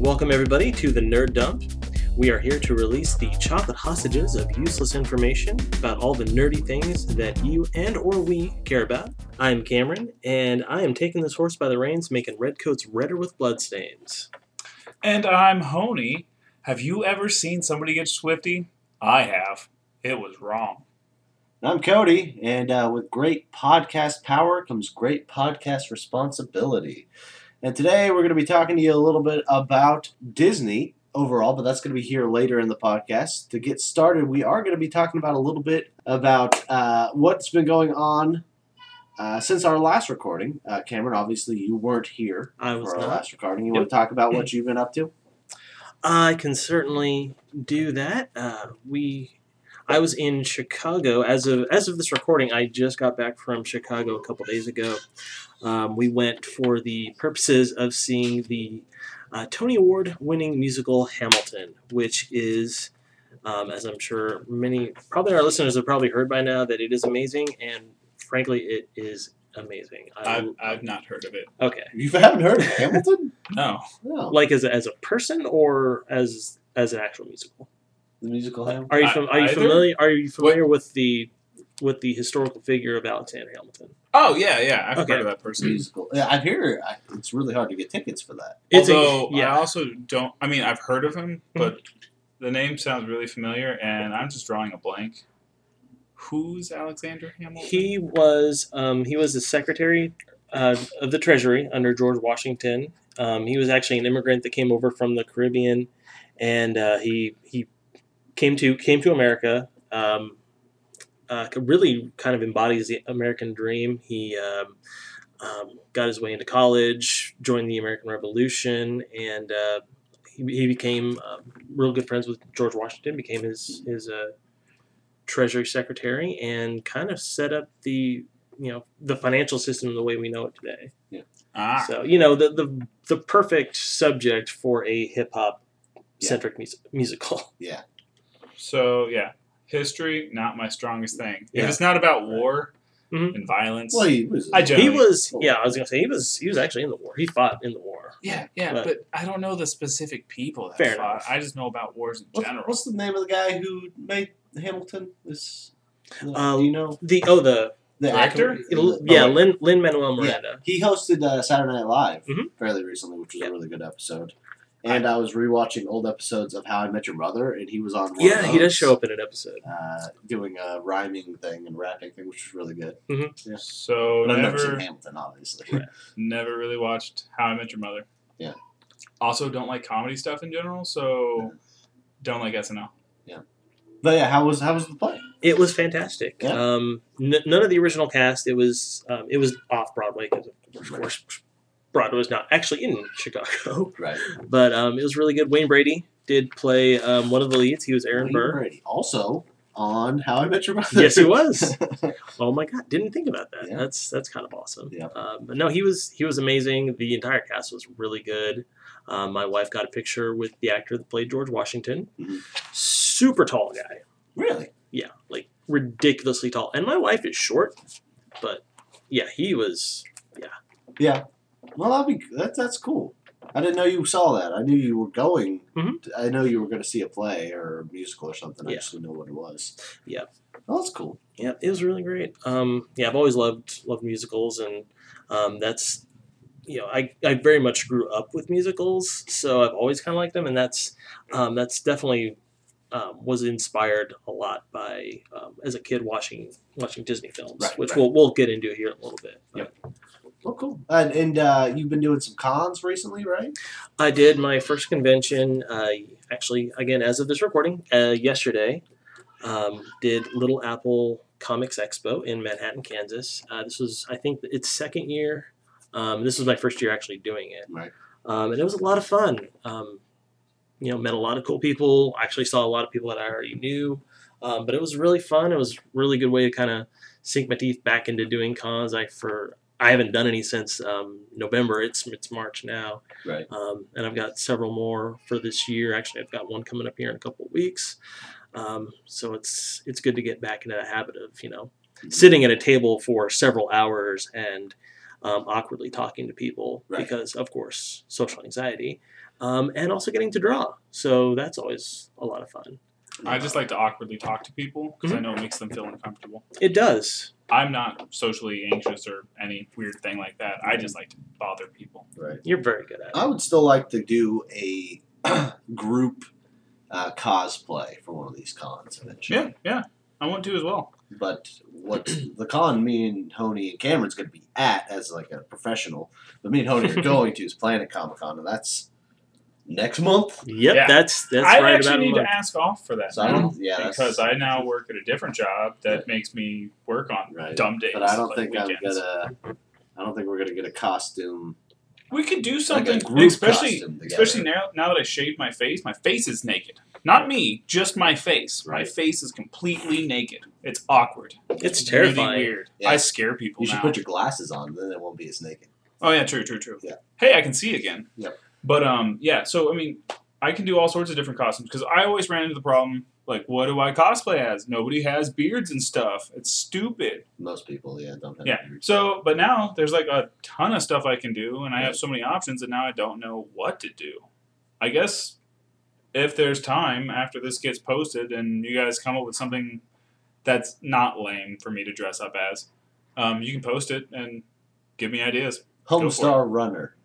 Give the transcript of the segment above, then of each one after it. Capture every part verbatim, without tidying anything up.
Welcome everybody to the Nerd Dump. We are here to release the chocolate hostages of useless information about all the nerdy things that you and or we care about. I'm Cameron, and I am taking this horse by the reins, making redcoats redder with bloodstains. And I'm Honey. Have you ever seen somebody get swifty? I have. It was wrong. I'm Cody, and uh, with great podcast power comes great podcast responsibility. And today we're going to be talking to you a little bit about Disney overall, but that's going to be here later in the podcast. To get started, we are going to be talking about a little bit about uh, what's been going on uh, since our last recording. Uh, Cameron, obviously you weren't here I was for our not. last recording. You Yep. want to talk about what you've been up to? I can certainly do that. Uh, we, I was in Chicago as of as of this recording. I just got back from Chicago a couple days ago. Um, we went for the purposes of seeing the uh, Tony Award-winning musical Hamilton, which is, um, as I'm sure many, probably our listeners have probably heard by now, that it is amazing, and frankly, it is amazing. I, I've, I've not heard of it. okay, You haven't heard of Hamilton? No. No. like as a, as a person or as as an actual musical? The musical Hamilton? Are you I- fam- are you either? familiar? Are you familiar with the with the historical figure of Alexander Hamilton? Oh, yeah, yeah. I've Okay. heard of that person. Musical. Yeah, I hear I, it's really hard to get tickets for that. It's a- Although, yeah. I also don't... I mean, I've heard of him, but the name sounds really familiar, and I'm just drawing a blank. Who's Alexander Hamilton? He was um, he was the secretary uh, of the Treasury under George Washington. Um, he was actually an immigrant that came over from the Caribbean, and uh, he he came to came to America. Um, uh, really kind of embodies the American dream. He um, um, got his way into college, joined the American Revolution, and uh, he, he became uh, real good friends with George Washington. Became his his uh, Treasury Secretary, and kind of set up the you know the financial system the way we know it today. Ah, So you know the the the perfect subject for a hip hop centric mus- musical. Yeah. so, yeah. History, not my strongest thing. Yeah. If it's not about war Mhm. and violence... Well, he was. I He generally- was yeah I was gonna say he was he was actually in the war. He fought in the war. Yeah, yeah, But- but, I don't know the specific people that Fair fought. enough. I just know about wars in What's, general. what's the name of the guy who made Hamilton? This, Um, do you know The oh the the director? Oh, yeah wait. Lin Lin Manuel Miranda. He hosted uh, Saturday Night Live Mhm. fairly recently, which was Yeah. a really good episode. And I was rewatching old episodes of How I Met Your Mother, and he was on. One Yeah, of he does those, show up in an episode. uh, doing a rhyming thing and rapping thing, which was really good. So, But I've never never... seen Hamilton, obviously. Right. Never really watched How I Met Your Mother. Yeah. Also, don't like comedy stuff in general, so don't like S N L. But yeah, how was how was the play? It was fantastic. Yeah. Um, n- none of the original cast. It was um, it was off Broadway because of course Broadway was not actually in Chicago, Right. but um, it was really good. Wayne Brady did play um, one of the leads. He was Aaron Wayne Burr. Brady. Also on How I Met Your Mother. Yes, he was. Oh my God, didn't think about that. Yeah. That's that's kind of awesome. Yeah. Um, but no, he was he was amazing. The entire cast was really good. Um, my wife got a picture with the actor that played George Washington. Mhm. Super tall guy. Really? Yeah, like ridiculously tall. And my wife is short, but yeah, he was. Yeah. Well, that'd be that, that's cool. I didn't know you saw that. I knew you were going. Mhm. To, I know you were going to see a play or a musical or something. I Yeah. just didn't know what it was. Yeah. Oh, that's cool. Yeah, it was really great. Um, yeah, I've always loved loved musicals, and um, that's you know I, I very much grew up with musicals, so I've always kind of liked them, and that's um, that's definitely um, was inspired a lot by um, as a kid watching watching Disney films, Right, which right. we'll we'll get into here in a little bit. Yep. Oh, cool. And, and uh, you've been doing some cons recently, right? I did my first convention, uh, actually, again, as of this recording, uh, yesterday. Um, did Little Apple Comics Expo in Manhattan, Kansas. Uh, this was, I think, its second year. Um, this was my first year actually doing it. Right. Um, and it was a lot of fun. Um, you know, met a lot of cool people. I actually saw a lot of people that I already knew. Um, but it was really fun. It was a really good way to kind of sink my teeth back into doing cons. I for I haven't done any since um, November. It's it's March now. Right. Um, and I've got several more for this year. Actually, I've got one coming up here in a couple of weeks. Um, so it's it's good to get back into the habit of you know sitting at a table for several hours and um, awkwardly talking to people Right. because, of course, social anxiety. um, and also getting to draw. So that's always a lot of fun. I just like to awkwardly talk to people because I know it makes them feel uncomfortable. It does. I'm not socially anxious or any weird thing like that. I just like to bother people. Right. You're very good at it. I would still like to do a group uh, cosplay for one of these cons eventually. Yeah, yeah. I want to as well. But what the con me and Honey and Cameron's going to be at as like a professional, but me and Honey are going to is Planet Comic Con, and that's next month. Yep, Yeah. that's that's I right actually about a need month. to ask off for that So I now don't, yeah, that's, because I now work at a different job that makes me work on Right. dumb days. But I don't like think weekends. I'm gonna. I don't think we're gonna get a costume. We could do Like a something, group especially costume together. especially now. Now that I shaved my face, my face is naked. Not me, just my face. My Right. face is completely naked. It's awkward. It's Really terrifying. weird. Yeah. I scare people You should now. put your glasses on, then it won't be as naked. Oh yeah, true, true, true. Yeah. Hey, I can see again. Yep. But um, yeah. So I mean, I can do all sorts of different costumes because I always ran into the problem. Like, what do I cosplay as? Nobody has beards and stuff. It's stupid. Most people, yeah, don't have. Yeah. beards. So, but now there's like a ton of stuff I can do, and I Yeah. have so many options, and now I don't know what to do. I guess if there's time after this gets posted, and you guys come up with something that's not lame for me to dress up as, um, you can post it and give me ideas. Go for Homestar Runner.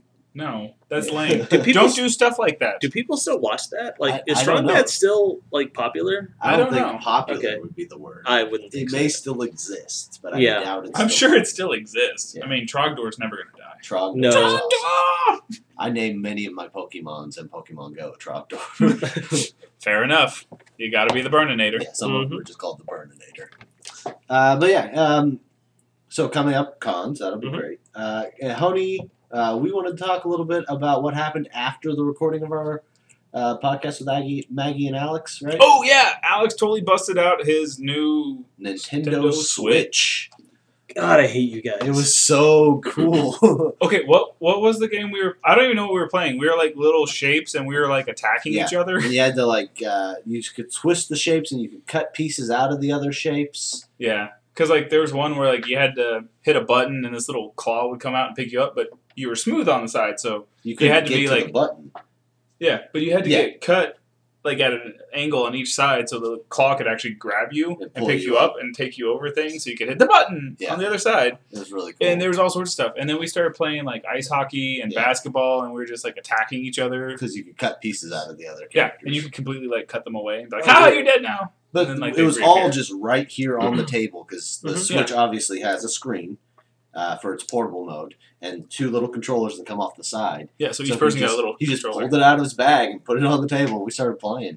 No, that's Yeah. lame. Do people Don't do stuff like that. Do people still watch that? Like, I- is I don't know. Strongman still like popular? I I don't, don't think know. popular Okay. would be the word. I wouldn't think it so. may still exist, but I Yeah. doubt it's. I'm still sure it still exists. Yeah. I mean, Trogdor's never going to die. Trogdor. No. Trogdor! I named many of my Pokemons in Pokemon Go Trogdor. Fair enough. You got to be the Burninator. yeah, some of Mhm. them are just called the Burninator. Uh, but yeah, um, so coming up cons, that'll be Mhm. great. Uh, and Honey, uh, we want to talk a little bit about what happened after the recording of our uh, podcast with Aggie, Maggie and Alex, right? Oh, yeah. Alex totally busted out his new. Nintendo, Nintendo Switch. God, I hate you guys. It was so cool. Okay, what what was the game we were. I don't even know what we were playing. We were like little shapes and we were like attacking Yeah. each other. And you had to like uh, you could twist the shapes and you could cut pieces out of the other shapes. Yeah. Because like there was one where like you had to hit a button and this little claw would come out and pick you up, but you were smooth on the side. So, You could had to get be, to like- the button. yeah. But you had to Yeah. get cut like at an angle on each side so the claw could actually grab you And and, pull pick you you up. up. and take you over things so you could hit the button Yeah. on the other side. It was really cool. And there was all sorts of stuff. And then we started playing like ice hockey and Yeah. basketball and we were just like attacking each other. because you could cut pieces out of the other Yeah, characters. and you could completely like cut them away and be like, Oh, ah, yeah. you're dead now. But and then, like, it they was reappear. all just right here on the table because the Mhm. Switch obviously has a screen uh, for its portable mode and two little controllers that come off the side. Yeah, so each So he person got just- a little He just controller. pulled it out of his bag and put it on the table. and We started playing.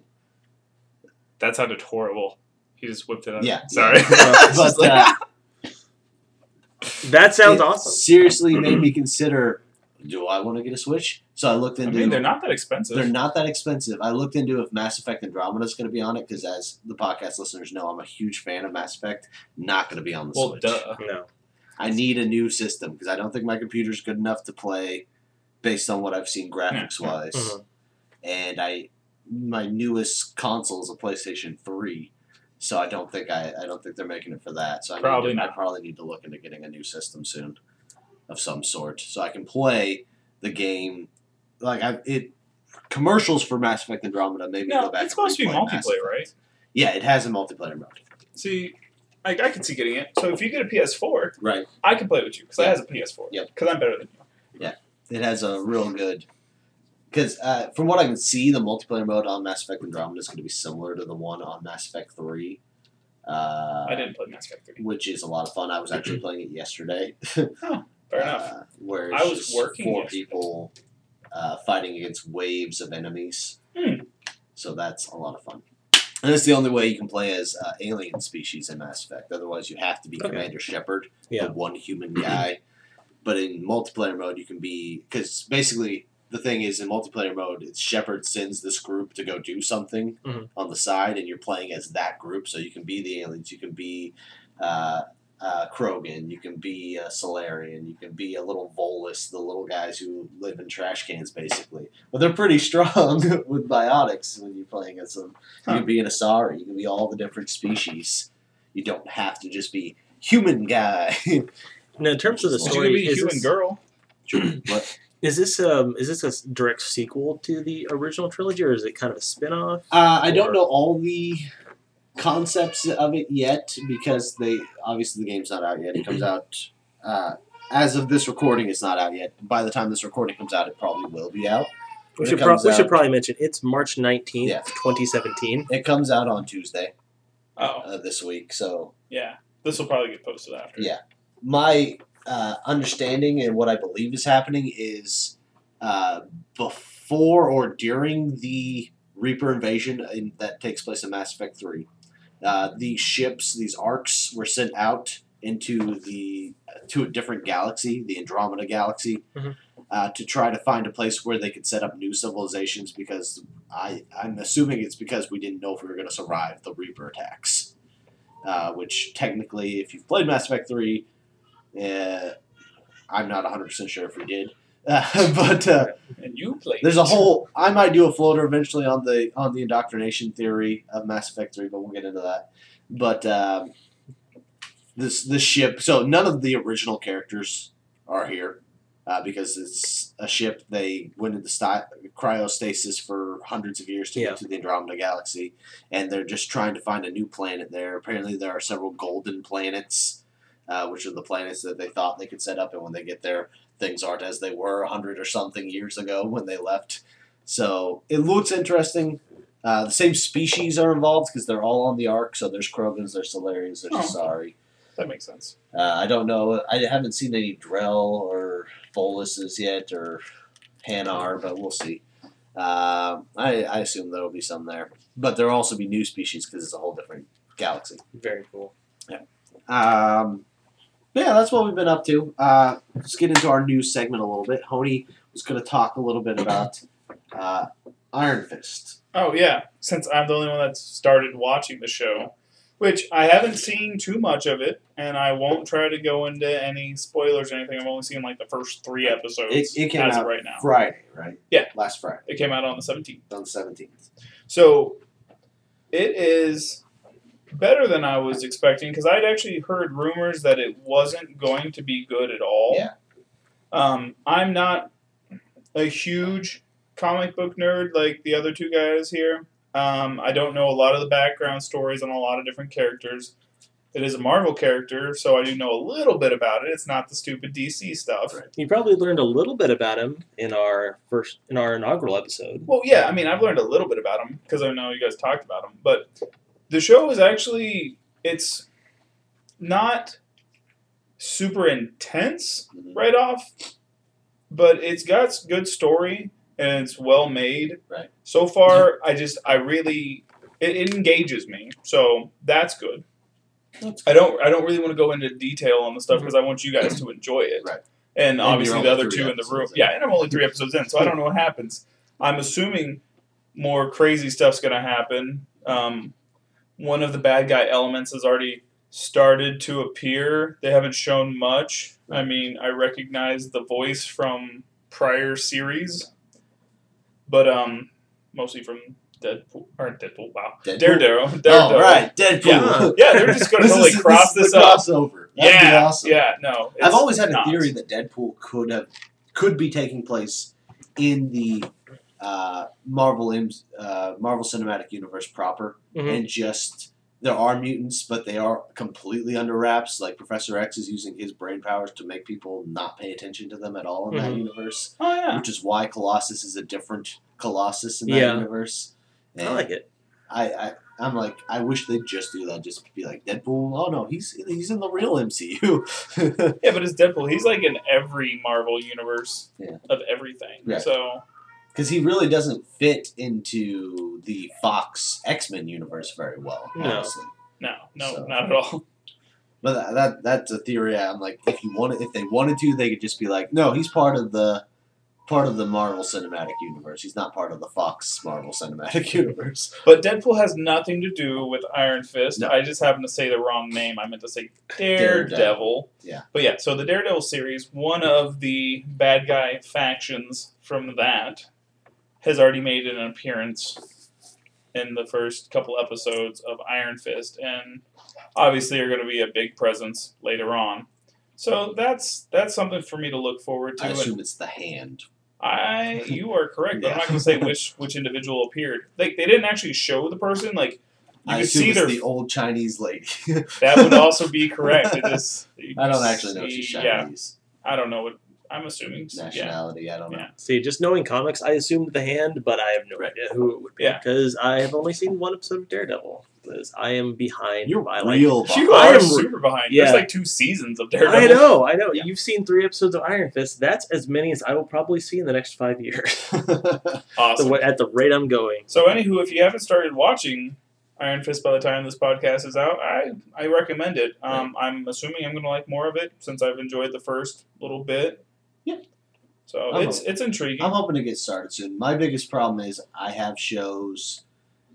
That sounded horrible. He just whipped it out. Yeah. Sorry. Yeah. But uh, That sounds it awesome. seriously made me consider: do I want to get a Switch? So I looked I into. mean, they're not that expensive. They're not that expensive. I looked into if Mass Effect Andromeda is going to be on it because, as the podcast listeners know, I'm a huge fan of Mass Effect. Not going to be on the well, Switch. duh. No. I need a new system because I don't think my computer's good enough to play based on what I've seen graphics wise. Mhm. And I, my newest console is a PlayStation three, so I don't think I, I don't think they're making it for that. So I Probably need to, not. I probably need to look into getting a new system soon, of some sort, so I can play the game. Like I, it commercials for Mass Effect Andromeda made me No, go back. it's supposed to and be replay Mass multiplayer, Effect. right? Yeah, it has a multiplayer mode. See, like I can see getting it. So if you get a P S four, Right. I can play with you because I Yeah. has a P S four. Yep. Because I'm better than you. It has a real good. Because uh, from what I can see, the multiplayer mode on Mass Effect Andromeda is going to be similar to the one on Mass Effect three. Uh, I didn't play Mass Effect three. Which is a lot of fun. I was actually playing it yesterday. Fair enough. Uh, where I it's was just working four yesterday. people uh, fighting against waves of enemies. Hmm. So that's a lot of fun. And it's the only way you can play as uh, alien species in Mass Effect. Otherwise, you have to be Okay. Commander Shepard, Yeah. the one human guy. But in multiplayer mode, you can be because basically the thing is in multiplayer mode, it's Shepard sends this group to go do something Mhm. on the side, and you're playing as that group. So you can be the aliens, you can be uh, uh, Krogan, you can be a Solarian, you can be a little Volus, the little guys who live in trash cans, basically. But they're pretty strong with biotics when you're playing as them. You Huh. can be an Asari, you can be all the different species. You don't have to just be human guy. Now, in terms of the So You story, could be a is human this, girl. What? Is this um is this a direct sequel to the original trilogy, or is it kind of a spin-off? Uh, I don't Or- know all the concepts of it yet because they obviously the game's not out yet. It comes out uh, as of this recording. It's not out yet. By the time this recording comes out, it probably will be out. We When should it pro- comes we should out- probably mention it's March nineteenth, Yeah. twenty seventeen. It comes out on Tuesday Oh, uh, this week. So yeah. This will probably get posted after. Yeah. my uh, understanding and what I believe is happening is uh, before or during the Reaper invasion in, that takes place in Mass Effect three. Uh, these ships, these arcs, were sent out into the to a different galaxy, the Andromeda Galaxy, Mhm. uh, to try to find a place where they could set up new civilizations. Because I, I'm assuming it's because we didn't know if we were going to survive the Reaper attacks. Uh, which technically, if you've played Mass Effect three, uh, I'm not one hundred percent sure if we did. Uh, but uh, And you played. there's a whole. I might do a floater eventually on the on the indoctrination theory of Mass Effect three, but we'll get into that. But um, this this ship. So none of the original characters are here uh, because it's a ship. They went into sti- cryostasis for hundreds of years to Yeah. get to the Andromeda Galaxy, and they're just trying to find a new planet there. Apparently, there are several golden planets, uh, which are the planets that they thought they could set up, and when they get there, things aren't as they were a hundred or something years ago when they left. So it looks interesting. Uh, the same species are involved because they're all on the Ark. So there's Krogans, there's Solarians, there's Oh. Asari. That makes sense. Uh, I don't know. I haven't seen any Drell or Boluses yet or Hanar, but we'll see. Um I, I assume there will be some there. But there will also be new species because it's a whole different galaxy. Very cool. Um, yeah, that's what we've been up to. Uh, let's get into our news segment a little bit. Honey was going to talk a little bit about uh, Iron Fist. Oh yeah, since I'm the only one that started watching the show, which I haven't seen too much of it, and I won't try to go into any spoilers or anything. I've only seen like the first three episodes It, it came as out of right now. Friday, right? Yeah. Last Friday, It came out on the seventeenth. on the seventeenth. So it is better than I was expecting because I'd actually heard rumors that it wasn't going to be good at all. Yeah. Um, I'm not a huge comic book nerd like the other two guys here. Um, I don't know a lot of the background stories on a lot of different characters. It is a Marvel character, so I do know a little bit about it. It's not the stupid D C stuff. Right. You probably learned a little bit about him in our first in our inaugural episode. Well, yeah, I mean, I've learned a little bit about him because I know you guys talked about him. But the show is actually, it's not super intense Mhm. right off, but it's got good story and it's well made. Right. So far, I just, I really, it, it engages me. So that's good. I don't, I don't really want to go into detail on the stuff because I want you guys to enjoy it. Right. And obviously you're the only other three two in the room. episodes in. Yeah, and I'm only three episodes in, so I don't know what happens. I'm assuming more crazy stuff's going to happen. Um, one of the bad guy elements has already started to appear. They haven't shown much. I mean, I recognize the voice from prior series, but um, mostly from Deadpool or Deadpool. Wow, Deadpool? Daredevil. Daredevil. Oh, right, Deadpool. Yeah, yeah, they're just going to This totally is- cross this, is this, the up. crossover. That'd be Yeah, awesome. yeah, no. I've it's always had a not. theory that Deadpool could have could be taking place in the uh, Marvel uh, Marvel Cinematic Universe proper, Mhm. and just there are mutants, but they are completely under wraps. Like Professor X is using his brain powers to make people not pay attention to them at all in that Mhm. universe, Oh yeah. which is why Colossus is a different Colossus in that Yeah. universe. I like it. I, I I'm like I wish they'd just do that. Just be like Deadpool. Oh no, he's he's in the real M C U. Yeah, but it's Deadpool. He's like in every Marvel universe Yeah. of everything. Yeah. So Because he really doesn't fit into the Fox X-Men universe very well, No. honestly. no, no, So- not at all. But that, that that's a theory. I'm like, if you wanted, if they wanted to, they could just be like, no, he's part of the part of the Marvel Cinematic Universe. He's not part of the Fox Marvel Cinematic Universe. But Deadpool has nothing to do with Iron Fist. No. I just happened to say the wrong name. I meant to say Daredevil. Daredevil. Yeah. But yeah, so the Daredevil series, one of the bad guy factions from that, has already made an appearance in the first couple episodes of Iron Fist, and obviously are going to be a big presence later on. So that's that's something for me to look forward to. I and- assume it's the Hand. I, you are correct, but I'm Yeah. not going to say which which individual appeared. Like they didn't actually show the person. Like you I could assume see it's their. the old Chinese lady. That would also be correct. It is. I don't actually know if she's see- Yeah, Chinese. I don't know what. I'm assuming. Yeah. Nationality, I don't know. Yeah. See, just knowing comics, I assumed the Hand, but I have no idea who it would be Yeah. because I have only seen one episode of Daredevil. Because I am behind. You're by, like, real You behind. I are am- super behind. yeah. There's like two seasons of Daredevil. I know, I know. Yeah. You've seen three episodes of Iron Fist. That's as many as I will probably see in the next five years. Awesome. the, at the rate I'm going. So, anywho, if you haven't started watching Iron Fist by the time this podcast is out, I I recommend it. Um, I'm assuming I'm going to like more of it since I've enjoyed the first little bit. Yeah. So I'm it's it's intriguing. I'm hoping to get started soon. My biggest problem is I have shows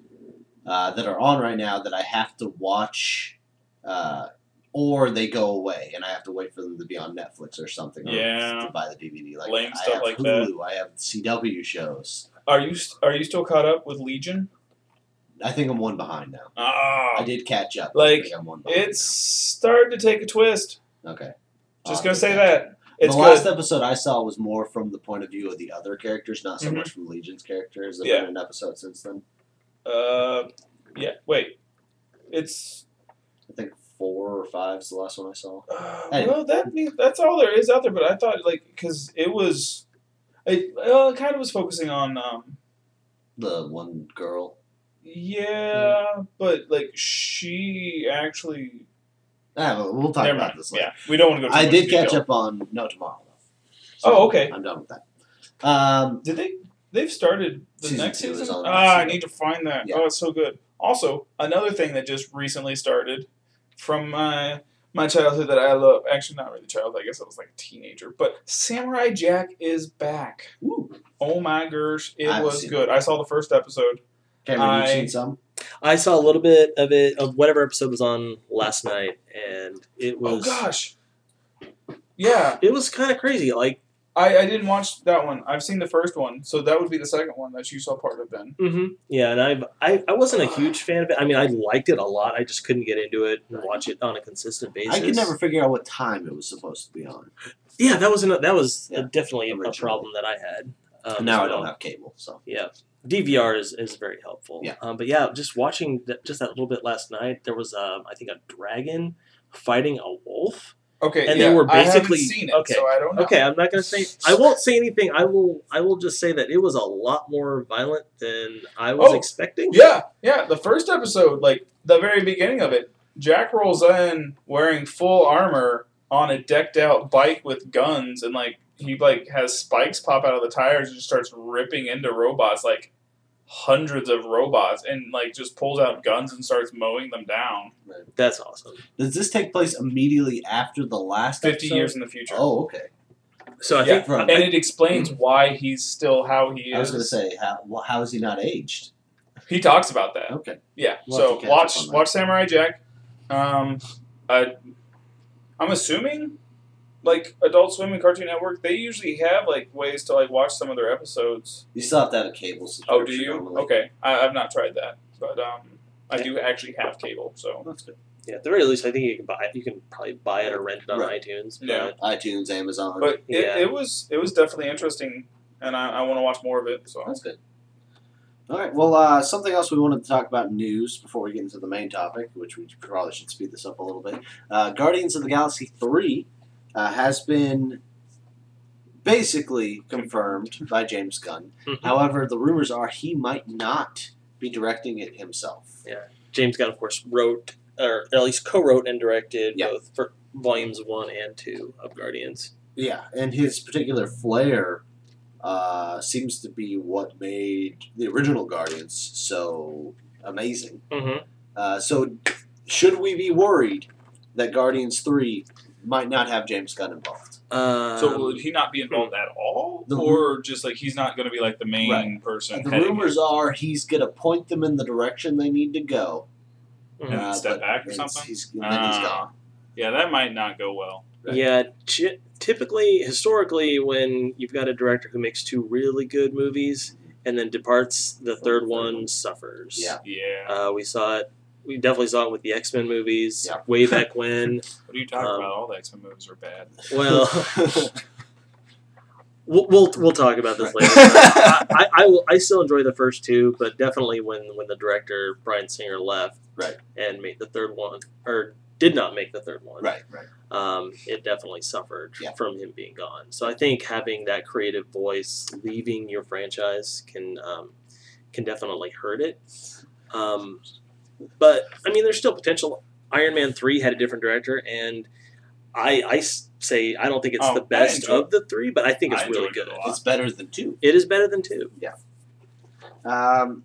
uh, that are on right now that I have to watch, uh, or they go away, and I have to wait for them to be on Netflix or something. Or Yeah. to buy the D V D. Like Lame I stuff have like Hulu, I have C W shows. Are you st- are you still caught up with Legion? I think I'm one behind now. Ah, I did catch up. but I Like, think I'm one behind. it's starting to take a twist. Okay. Just I'll gonna get say catch up. that it's the last good. episode I saw was more from the point of view of the other characters, not so Mhm. much from Legion's characters. There's Yeah. been an episode since then. Uh, yeah. Wait, it's I think four or five is the last one I saw. uh, Anyway. well that means that's all there is out there. But I thought like because it was, it well, it kind of was focusing on um The one girl. yeah, but like she actually. Ah, well, we'll talk Never about mind. this later. Yeah, we don't want to go. Too I much did catch detail. up on No Tomorrow, though. Oh, okay. I'm done with that. Um, Did they? They've started the Season next two is season. on Ah, I season. need to find that. Yeah. Oh, it's so good. Also, another thing that just recently started from my my childhood that I love. Actually, not really childhood. I guess I was like a teenager. But Samurai Jack is back. ooh. Oh my gosh, it I haven't was seen good. I saw the first episode. Cameron, I- you've seen some? I saw a little bit of it, of whatever episode was on last night, and it was. Oh gosh. Yeah, It was kind of crazy. Like, I, I didn't watch that one. I've seen the first one, so that would be the second one that you saw part of then. hmm yeah, and I've, I I wasn't a huge fan of it. I mean, I liked it a lot. I just couldn't get into it and watch it on a consistent basis. I could never figure out what time it was supposed to be on. Yeah, that was an, that was Yeah, definitely a originally. problem that I had. Um, now I as well. don't have cable, so. Yeah, D V R is, is very helpful. Yeah. Um, but yeah, just watching that, just that little bit last night, there was um, I think a dragon fighting a wolf. Okay, And they yeah, were I haven't basically- seen it, okay, so I don't know. Okay, I'm not gonna say. I won't say anything. I will. I will just say that it was a lot more violent than I was Oh, expecting. Yeah, yeah. The first episode, like the very beginning of it, Jack rolls in wearing full armor on a decked out bike with guns, and like he like has spikes pop out of the tires and just starts ripping into robots, like hundreds of robots, and like just pulls out guns and starts mowing them down. That's awesome. Does this take place immediately after the last Fifty episode? years in the future. Oh, okay. So I yeah, think Right. and it explains why he's still how he is. I was going to say, how, well, how is he not aged? He talks about that. Okay. Yeah. We'll have so to catch watch up on that. watch Samurai Jack. Um, I, I'm assuming, like Adult Swim and Cartoon Network, they usually have like ways to like watch some of their episodes. You still have to have a cable subscription. Oh, do you? normally. Okay, I, I've not tried that, but um, I do actually have cable. So That's good. yeah, at the very least, I think you can buy it. You can probably buy it or rent it on Right. iTunes. Yeah. But iTunes, Amazon. but it, Yeah. it was it was definitely interesting, and I, I want to watch more of it. So That's good. All right. Well, uh, something else we wanted to talk about in news before we get into the main topic, which we probably should speed this up a little bit. Uh, Guardians of the Galaxy three uh, has been basically confirmed by James Gunn. Mhm. However, the rumors are he might not be directing it himself. James Gunn, of course, wrote or at least co-wrote and directed Yeah. both for volumes one and two of Guardians. Yeah, and his particular flair uh, seems to be what made the original Guardians so amazing. Mm-hmm. Uh, so, should we be worried that Guardians three might not have James Gunn involved? Um, so would he not be involved at all, The- or just like he's not going to be like the main Right. person? The heading rumors it are he's going to point them in the direction they need to go. mhm. And then step but back or it's- something? He's, and then he's Ah. gone. Yeah, that might not go well. Right. Yeah, chi- typically, historically, when you've got a director who makes two really good movies and then departs, the third one suffers. Yeah. Yeah. Uh, we saw it. We definitely saw it with the X Men movies Yeah. way back when. What are you talking um, about? All the X Men movies are bad. Well, We'll, we'll we'll talk about this Right. later. I, I, I will. I still enjoy the first two, but definitely when, when the director Bryan Singer left, Right. and made the third one, or did not make the third one, Right, right. um, it definitely suffered Yeah. from him being gone. So I think having that creative voice leaving your franchise can um, can definitely hurt it. Um, but I mean, there's still potential. Iron Man three had a different director, and I, I s- say I don't think it's Oh, the I best enjoyed- of the three, but I think it's I really enjoyed it good. a lot. It's better than two. It is better than two. Um,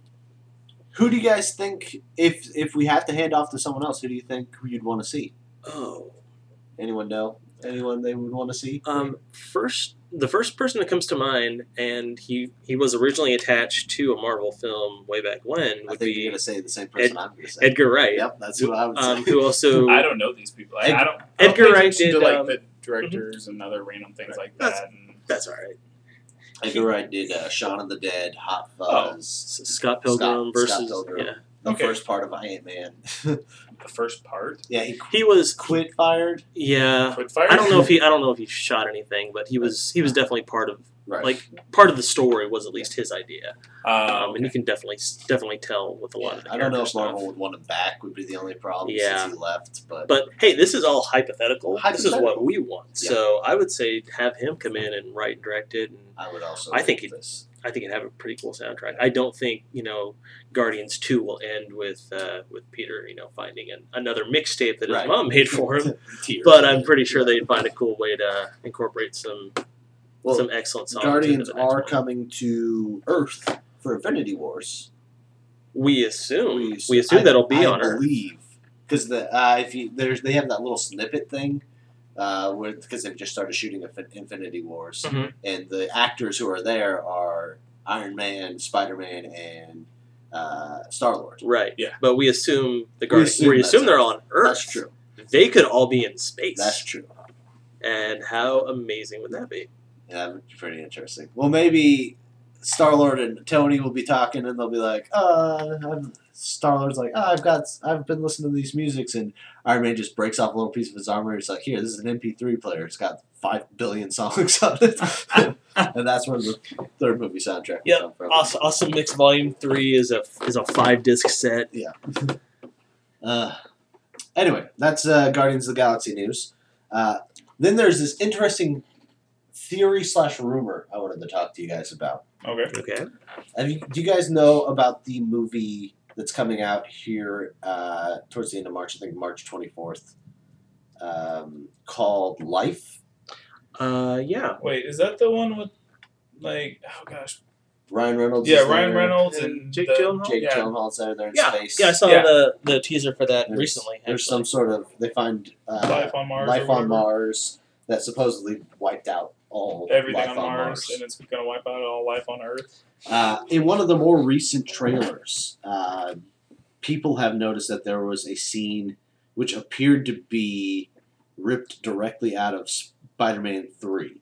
who do you guys think, if if we have to hand off to someone else, who do you think you'd want to see? Oh, Anyone know? Anyone they would want to see? um, first the first person that comes to mind, and he he was originally attached to a Marvel film way back when, I would think you're be going to say the same person Ed- I'm going to say. Edgar Wright. Yep, that's who I would say. Um, who also I don't know these people. I, Ed- I don't. I don't Edgar pay Wright attention did, to like um, the directors and other random things Right. like That's- that. And that's all right. Edgar Wright did uh, Shaun of the Dead, Hot Oh. Fuzz, S- Scott Pilgrim Scott- versus Scott Pilgrim. yeah. the Okay. first part of Ant Man. the first part, yeah, he He was quit, fired. yeah. Quit Fire. I don't know if he I don't know if he shot anything, but he was he was definitely part of Right. like part of the story was at least his idea. Uh, Um, and you can definitely definitely tell with a lot Yeah, of the I don't know character if Marvel stuff. would want him back. Would be the only problem Yeah. since he left. But, But hey, this is all hypothetical. This is Hypothetical. what we want. Yeah. So I would say have him come in and write and direct it, and I would also. I think think he- this. I think it'd have a pretty cool soundtrack. I don't think you know Guardians Two will end with uh, with Peter you know finding an, another mixtape that his Right. mom made for him. Tears. But I'm pretty sure they'd find a cool way to incorporate some Well, some excellent songs. Guardians into the next are one. coming to Earth for Infinity Wars. We assume we assume- assume, I- that'll be I on Earth. believe because the uh, if you there's they have that little snippet thing. Uh, where because they've just started shooting Infin- Infinity Wars, Mhm. and the actors who are there are Iron Man, Spider Man, and uh, Star Lord. Right. Yeah. But we assume the Guardians. assume We that's assume they're Earth. on Earth. That's true. They could all be in space. That's true. And how amazing would that be? Yeah, that'd be pretty interesting. Well, maybe Star Lord and Tony will be talking, and they'll be like, "Uh, Star Lord's like, oh, I've got, I've been listening to these musics," and Iron Man just breaks off a little piece of his armor. It's like, "Here, this is an M P three player. It's got five billion songs on it," and that's where the third movie soundtrack will Yep. come from. Awesome, awesome Mix Volume Three is a is a five disc set. Uh, anyway, that's uh, Guardians of the Galaxy news. Uh, then there's this interesting theory slash rumor I wanted to talk to you guys about. Okay. Okay. Have you, do you guys know about the movie that's coming out here uh, towards the end of March? I think March twenty-fourth, um, called Life. Uh, yeah. Wait, is that the one with like? Oh gosh. Ryan Reynolds. Yeah, is Ryan there. Reynolds And and Jake the- Gyllenhaal? Jake Yeah. Gyllenhaal's there. They're in Yeah. space. Yeah, I saw Yeah. the the teaser for that There's- recently. There's actually. some sort of they find uh, Life on Mars. life or on whatever. Mars that supposedly wiped out all Everything life on Mars, and it's gonna wipe out all life on Earth. Uh, in one of the more recent trailers, uh, people have noticed that there was a scene which appeared to be ripped directly out of Spider-Man three.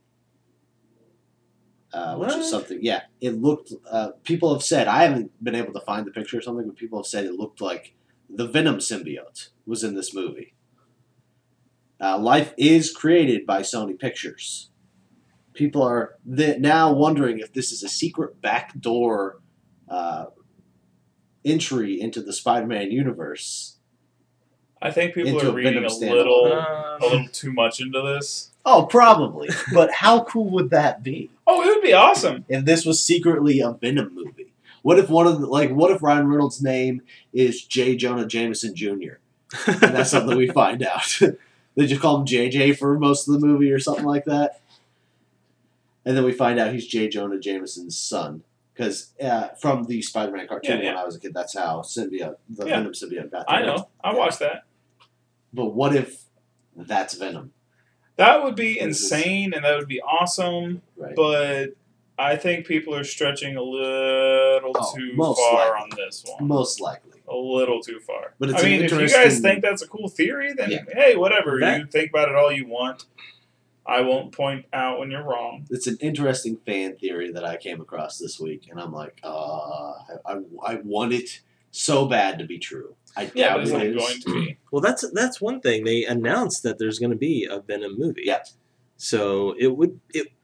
Uh, which What? is something, yeah. It looked, uh, people have said, I haven't been able to find the picture or something, but people have said it looked like the Venom symbiote was in this movie. Uh, Life is created by Sony Pictures. People are th- now wondering if this is a secret backdoor uh, entry into the Spider-Man universe. I think people Into are a reading Venom a standalone. little, Um, a little too much into this. Oh, probably. But how cool would that be Oh, it would be awesome. if this was secretly a Venom movie? What if one of the, like what if Ryan Reynolds' name is J. Jonah Jameson Junior? And that's something we find out. They just call him J J for most of the movie or something like that. And then we find out he's J. Jonah Jameson's son. Because uh, from the Spider-Man cartoon Yeah, yeah. when I was a kid, that's how symbiote, the Yeah. Venom symbiote got I there. know. I watched that. But what if that's Venom? That would be This is- insane, and that would be awesome. Right. But I think people are stretching a little Oh, too most far likely. on this one. Most likely. A little too far. But it's I an mean, if you guys interesting- think that's a cool theory, then Yeah. hey, whatever. That- You think about it all you want. I won't point out when you're wrong. It's an interesting fan theory that I came across this week, and I'm like, uh, I, I, I want it so bad to be true. I Yeah, doubt but it's it not is. going to be. well, that's that's one thing. They announced that there's going to be a Venom movie. Yeah. So it would it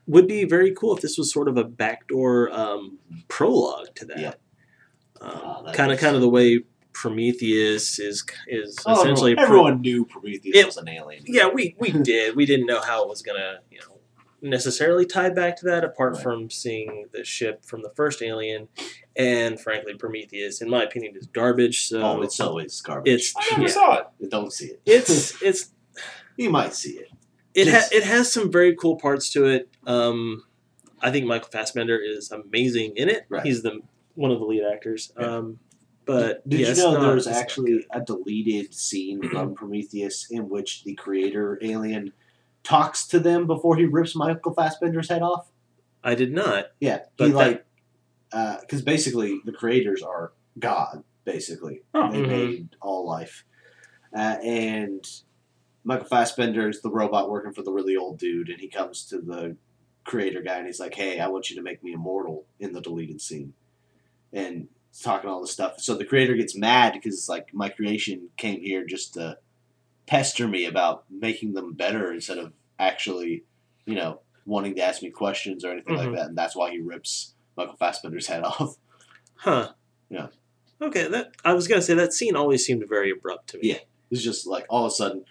would be very cool if this was sort of a backdoor um, prologue to that. Yeah. Um, Oh, that kind of, is- kind of the way Prometheus is is Oh, essentially. everyone, pro- everyone knew Prometheus It- was an alien. yeah, we we did. We didn't know how it was gonna, you know, necessarily tie back to that. Apart Right. from seeing the ship from the first Alien, and frankly, Prometheus, in my opinion, is garbage. So Oh, it's so it's garbage. it's I never yeah. saw it. Don't see it. it's it's You might see it. it ha- Just- it has some very cool parts to it. Um, I think Michael Fassbender is amazing in it. Right. He's the one of the lead actors. Yeah. Um, but Did yeah, you it's know not- there was it's not actually good. a deleted scene from Prometheus in which the creator alien talks to them before he rips Michael Fassbender's head off? I did not. Yeah, But he that- like because basically the creators are God. Basically, Oh. they Mhm. made all life, uh, and Michael Fassbender is the robot working for the really old dude, and he comes to the creator guy and he's like, "Hey, I want you to make me immortal." In the deleted scene, and he's talking all this stuff. So the creator gets mad because it's like my creation came here just to pester me about making them better instead of actually, you know, wanting to ask me questions or anything like Mhm. that. And that's why he rips Michael Fassbender's head off. Huh. Yeah. Okay, that I was gonna say that scene always seemed very abrupt to me. Yeah. It's just like all of a sudden,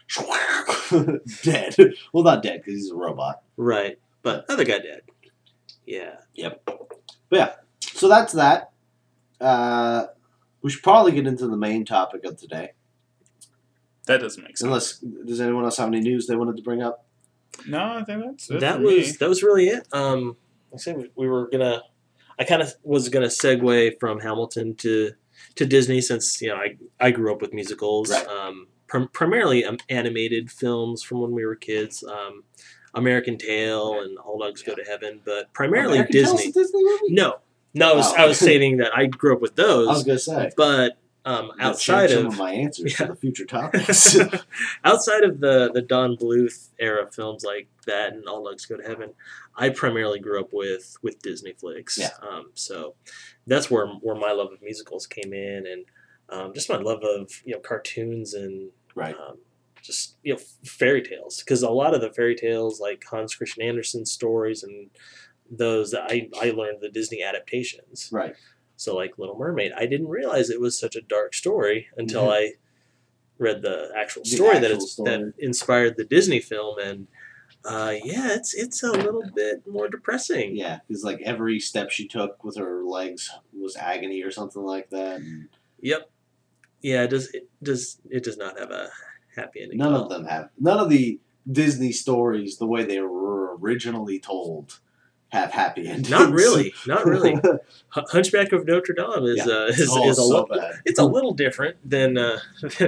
dead. Well, not dead because he's a robot. Right. But other guy dead. Yeah. So that's that. Uh, we should probably get into the main topic of today. That doesn't make sense. Unless, does anyone else have any news they wanted to bring up? No, I think that's it that for was me. that was really it. Um, like I said, we, we were gonna. I kind of was gonna segue from Hamilton to to Disney since you know I I grew up with musicals. Right. Um, prim- primarily um, animated films from when we were kids. Um, American Tail and All Dogs Go to Heaven, but primarily American Tail's Disney. a Disney movie? No, no, I was, Oh. I was stating that I grew up with those, I was gonna say. but um, That outside saved some of of my answers Yeah. for the future topics. outside of the the Don Bluth era films like that and All Dogs Go to Heaven, I primarily grew up with with Disney flicks. Yeah. Um, so that's where where my love of musicals came in, and um, just my love of you know cartoons and right. um, just you know fairy tales, because a lot of the fairy tales like Hans Christian Andersen stories and those I I learned the Disney adaptations. Right. So like Little Mermaid, I didn't realize it was such a dark story until Mhm. I read the actual The story that actual it's story. that inspired the Disney film, and uh, yeah, it's it's a little bit more depressing. Yeah, because like every step she took with her legs was agony or something like that. And Yep. Yeah, it does it does it does not have a happy ending. none at of all. them have. None of the Disney stories, the way they were originally told, have happy endings. Not really, not really. H- Hunchback of Notre Dame is Yeah. uh, is, Oh, is a so little bad. it's a little different than uh,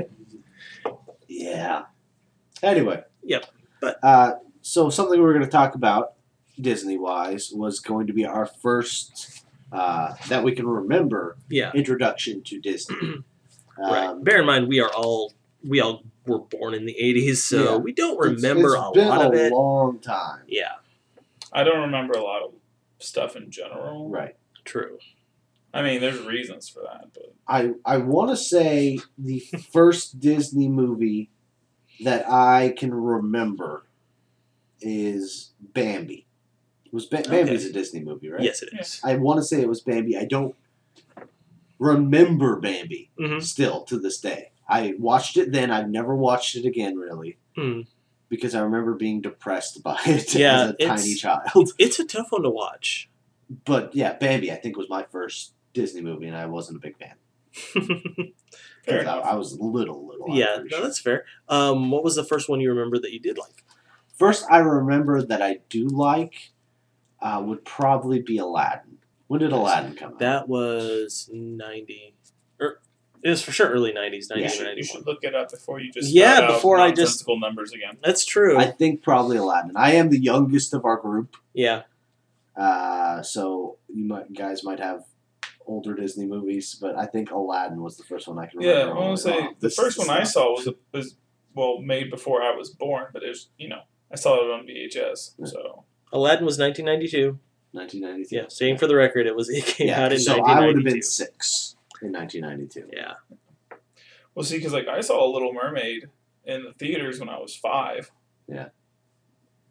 Yeah. Anyway. Yep, but- uh, so something we were going to talk about, Disney wise, was going to be our first uh, that we can remember yeah. introduction to Disney. Right. Um, Bear in mind, we are all we all were born in the eighties, so Yeah. we don't it's- remember it's a been lot of a it. long time. Yeah, I don't remember a lot of stuff in general. Right. true. I mean, there's reasons for that, but I I want to say the first Disney movie that I can remember is Bambi. It was ba- Okay. Bambi's a Disney movie, right? Yes, it is. I want to say it was Bambi. I don't remember Bambi Mhm. still to this day. I watched it then. I've never watched it again, really, Mm. because I remember being depressed by it Yeah, as a it's- tiny child. It's a tough one to watch. But yeah, Bambi, I think, was my first Disney movie, and I wasn't a big fan. fair 'Cause I, enough. I was little, little. I'm yeah, pretty no, sure. that's fair. Um, what was the first one you remember that you did like? First, I remember that I do like uh, would probably be Aladdin. When did Aladdin come out? That was ninety, or it was for sure early nineties, ninety Yeah. or You should, you ninety should one. look it up before you just Yeah, spout out before I just- nonsensical numbers again. That's true. I think probably Aladdin. I am the youngest of our group, yeah, uh, so you might guys might have older Disney movies, but I think Aladdin was the first one I can remember. Yeah, I I'm want like, to say oh, the this first is one I stuff. saw was was well made before I was born, but it was you know I saw it on V H S. So Aladdin was nineteen ninety-two. nineteen ninety-two. Yeah, saying for the record, it was it came Yeah, out in so nineteen I would have ninety-two. been six in nineteen ninety-two. Yeah, well, see, because like I saw Little Mermaid in the theaters when I was five. Yeah.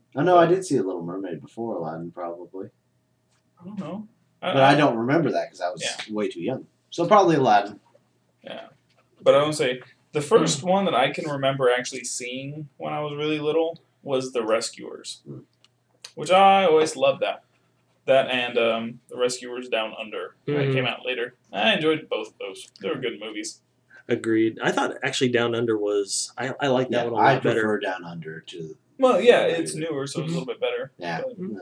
I know I did see a Little Mermaid before Aladdin, probably, I don't know. but I don't remember that because I was Yeah. way too young. So probably Aladdin. Yeah, but I don't say the first one that I can remember actually seeing when I was really little was The Rescuers, Mm. which I always loved that. That and um, The Rescuers Down Under that Mhm. came out later. I enjoyed both of those. They were good movies. Agreed. I thought actually Down Under was I, I like that Yeah, one a lot I better. prefer Down Under to. Well, yeah, it's newer, so it's a Mhm. little bit better. Yeah. But, Mhm.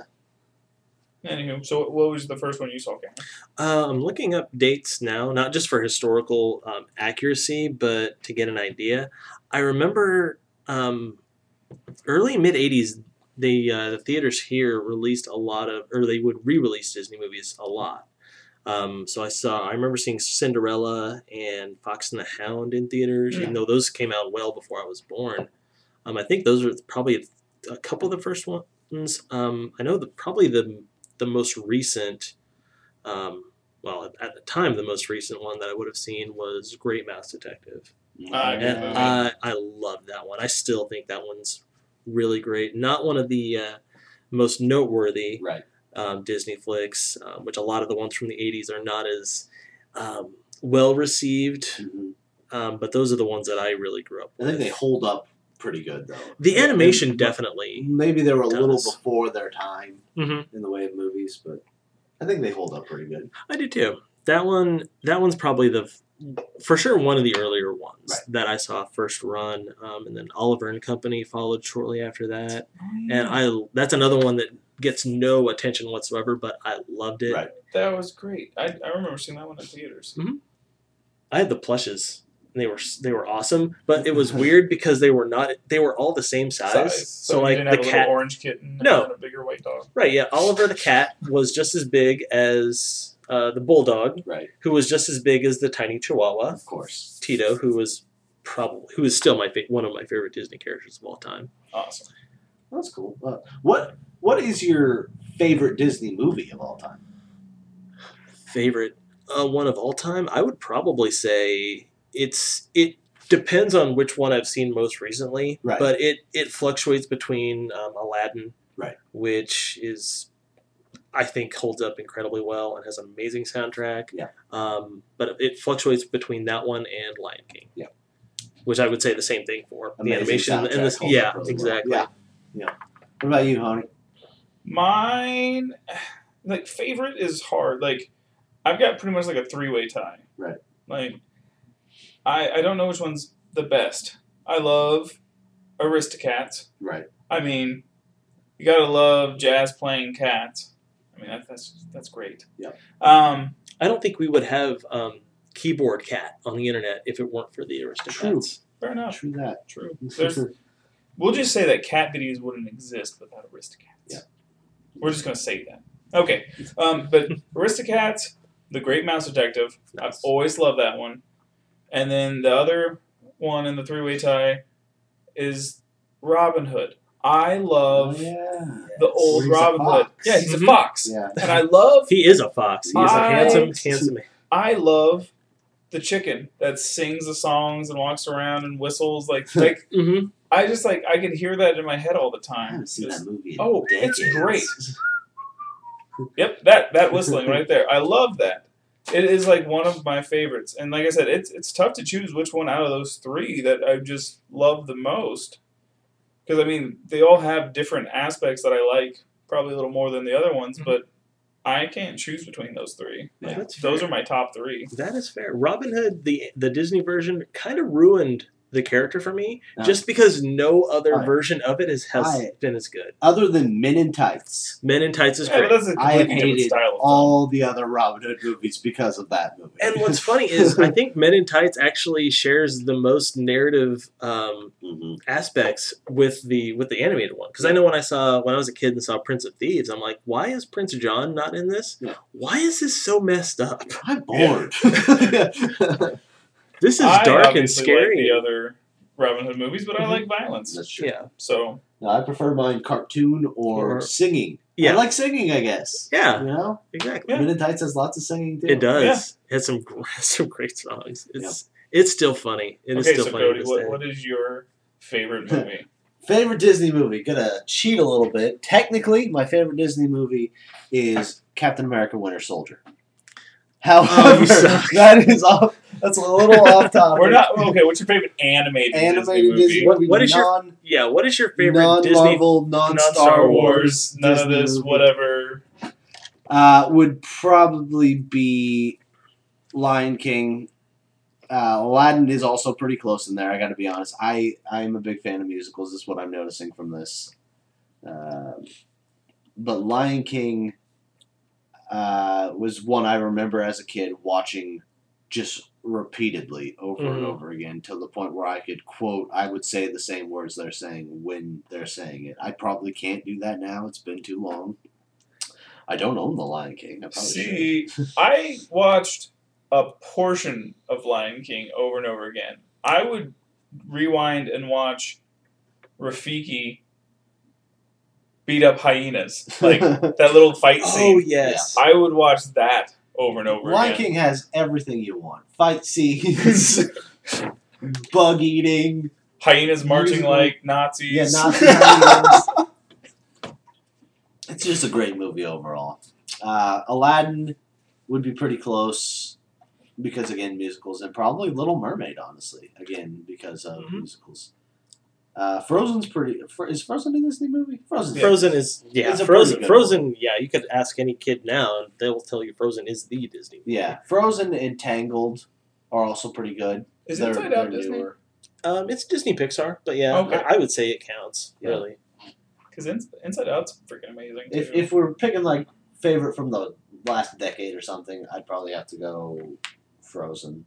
anywho, so what was the first one you saw, Cameron? Uh, I'm looking up dates now, not just for historical um, accuracy, but to get an idea. I remember um, early mid eighties, the uh, the theaters here released a lot of, or they would re-release Disney movies a lot. Um, so I saw, I remember seeing Cinderella and Fox and the Hound in theaters, Yeah. even though those came out well before I was born. Um, I think those are probably a couple of the first ones. Um, I know that probably the the most recent, um, well, at the time, the most recent one that I would have seen was Great Mouse Detective. Uh, good And movie. I, I love that one. I still think that one's really great. Not one of the uh, most noteworthy Right. um, Disney flicks, um, which a lot of the ones from the eighties are not as um, well received, Mhm. um, but those are the ones that I really grew up I with. think they hold up pretty good though. The Yeah, animation maybe- definitely. Maybe they were a little does. before their time Mm-hmm. in the way of movies, but I think they hold up pretty good. I do too. That one, that one's probably the, for sure, one of the earlier ones Right. that I saw first run, um, and then Oliver and Company followed shortly after that. Oh, And I, that's another one that gets no attention whatsoever, but I loved it. Right. That was great. I, I remember seeing that one in theaters. I had the plushes, and they were they were awesome. But it was weird because they were not, they were all the same size. Size. So, So, you like didn't the have a cat, little orange kitten No. and a bigger white dog. right? Yeah, Oliver the cat was just as big as uh, the bulldog, Right. who was just as big as the tiny Chihuahua. Of course. Tito, who was probably who is still my fa- one of my favorite Disney characters of all time. Awesome. That's cool. Uh, what What is your favorite Disney movie of all time? Favorite uh, one of all time, I would probably say it's it depends on which one I've seen most recently, Right. but it it fluctuates between um, Aladdin, Right. which is I think holds up incredibly well and has an amazing soundtrack. Yeah. Um, but it fluctuates between that one and Lion King. Yeah. Which I would say the same thing for the Amazing animation and soundtrack this. holds Yeah, up really well. exactly. Yeah. Yeah. What about you, Honey? Mine, like, favorite is hard. Like, I've got pretty much like a three-way tie. Right. Like, I I don't know which one's the best. I love Aristocats. Right. I mean, you gotta love jazz playing cats. I mean, that, that's that's great. Yeah. Um, I don't think we would have um, Keyboard Cat on the internet if it weren't for the Aristocats. fair enough. True that. True. There's, we'll just say that cat videos wouldn't exist without Aristocats. Yeah. We're just gonna say that. Okay. Um, but Aristocats, The Great Mouse Detective. I've Nice. always loved that one. And then the other one in the three-way tie is Robin Hood. I love Oh, yeah. the old Where he's a Robin Hood. fox. Yeah, he's Mhm. a fox. Yeah. And I love He is a fox. He is a I- handsome, handsome. I love the chicken that sings the songs and walks around and whistles like like Mm-hmm. I just like I could hear that in my head all the I time. haven't seen Just- that movie in Oh, it's decades. great. Yep, that that whistling right there. I love that. It is like one of my favorites. And like I said, it's it's tough to choose which one out of those three that I just love the most. Because I mean, they all have different aspects that I like, probably a little more than the other ones, Mhm. but I can't choose between those three. Yeah, Like, that's those fair. are my top three. That is fair. Robin Hood, the the Disney version, kind of ruined the character for me, No. just because no other I- version of it has, has I- been as good. Other than Men in Tights, Men in Tights is Yeah, but great. that's a I have completely different hated style of film. all the other Robin Hood movies because of that movie. And what's funny is, I think Men in Tights actually shares the most narrative um, Mhm. aspects with the with the animated one. Because I know when I saw when I was a kid and saw Prince of Thieves, I'm like, why is Prince John not in this? Yeah. Why is this so messed up? I'm bored. This is I dark and obviously scary. like the other Robin Hood movies, but I Mhm. like violence. That's true. Yeah, So No, I prefer mine cartoon or Or- singing. Yeah. I like singing, I guess. yeah, You know? exactly. Yeah. Men in Tights has lots of singing too. It does. Yeah. It has some gr- some great songs. It's it's still funny. It is okay, still so funny. to Cody, this what, day. what is your favorite movie? Favorite Disney movie? Gonna cheat a little bit. Technically, my favorite Disney movie is Captain America: Winter Soldier. However, Oh, you suck. that is off. That's a little off topic. We're not okay. What's your favorite animated, Animated Disney Disney movie? What- movie. what is your non, Yeah, what is your favorite Disney? non-Marvel, non-Star non-Star Wars, None Disney of this, movie? whatever. Uh, would probably be Lion King. Uh, Aladdin is also pretty close in there. I got to be honest. I I'm a big fan of musicals. This is what I'm noticing from this. Uh, but Lion King uh, was one I remember as a kid watching just repeatedly over and Mhm. over again to the point where I could quote. I would say the same words they're saying when they're saying it. I probably can't do that now. It's been too long. I don't own the Lion King. I probably should. See, I watched a portion of Lion King over and over again. I would rewind and watch Rafiki beat up hyenas, like that little fight Oh scene. yes. I would watch that over and over Lion again. King has everything you want: fight scenes, bug eating, Hyenas marching Musical. like Nazis. yeah, Nazi hyenas. It's just a great movie overall. Uh, Aladdin would be pretty close because again musicals, and probably Little Mermaid, honestly, again because of Mhm. musicals. Uh, Frozen's pretty. Is Frozen a Disney movie? Frozen. Yeah. Frozen is yeah. It's a Frozen. pretty good Frozen. Yeah, you could ask any kid now, and they will tell you Frozen is the Disney. movie. Yeah, Frozen and Tangled are also pretty good. Is They're- Inside Out they're Disney? newer. Um, it's Disney Pixar, but yeah, Okay. I, I would say it counts. Yeah. Really. Because Inside Out's freaking amazing. If too. if we're picking like favorite from the last decade or something, I'd probably have to go Frozen.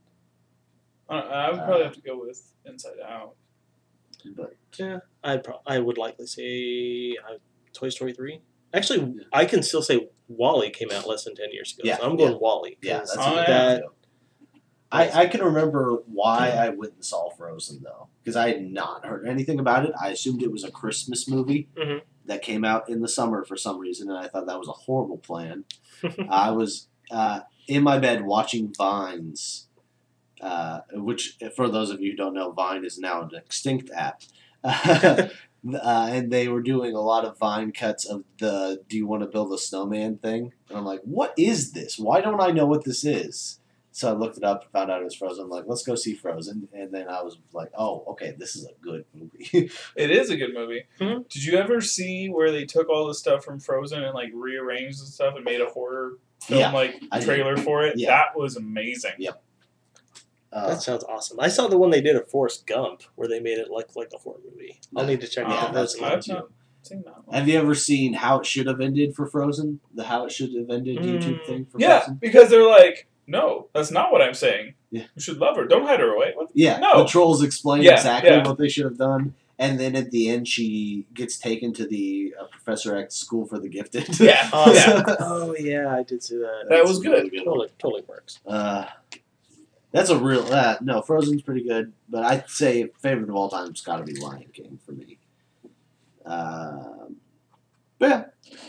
I, I would probably uh, have to go with Inside Out. But Yeah, I'd pro- I would likely say uh, Toy Story three. Actually, Yeah. I can still say Wally came out less than ten years ago. Yeah, so I'm going yeah. Wally. yeah, 'cause that's Oh, a good yeah. one, too. I, I can remember why I went and saw Frozen though, because I had not heard anything about it. I assumed it was a Christmas movie Mhm. that came out in the summer for some reason, and I thought that was a horrible plan. I was uh, in my bed watching Vines, uh, which, for those of you who don't know, Vine is now an extinct app. uh, and they were doing a lot of Vine cuts of the "Do you want to build a snowman?" thing, and I'm like, "What is this? Why don't I know what this is?" So I looked it up and found out it was Frozen. I'm like, "Let's go see Frozen," and then I was like, "Oh, okay, this is a good movie." It is a good movie. Mhm. Did you ever see where they took all the stuff from Frozen and like rearranged the stuff and made a horror film Yeah, like I did. trailer for it? Yeah. That was amazing. Yeah. Uh, That sounds awesome. I saw the one they did at Forrest Gump, where they made it look like a horror movie. I'll Yeah. need to check Yeah, out that. that's That's good. I've too. not seen that one. have you ever seen How It Should Have Ended for Frozen? The How It Should Have Ended YouTube Mm, thing for Yeah, Frozen? because they're like, no, that's not what I'm saying. Yeah. You should love her. Don't hide her away. What? Yeah, No. the trolls explain Yeah, exactly yeah. what they should have done, and then at the end, she gets taken to the uh, Professor X School for the Gifted. Yeah, Awesome. yeah. Oh yeah, I did see that. That was That's good. really one. Totally, totally works. Uh, that's a real uh, no. Frozen's pretty good, but I'd say favorite of all time has got to be Lion King for me. Um, but yeah,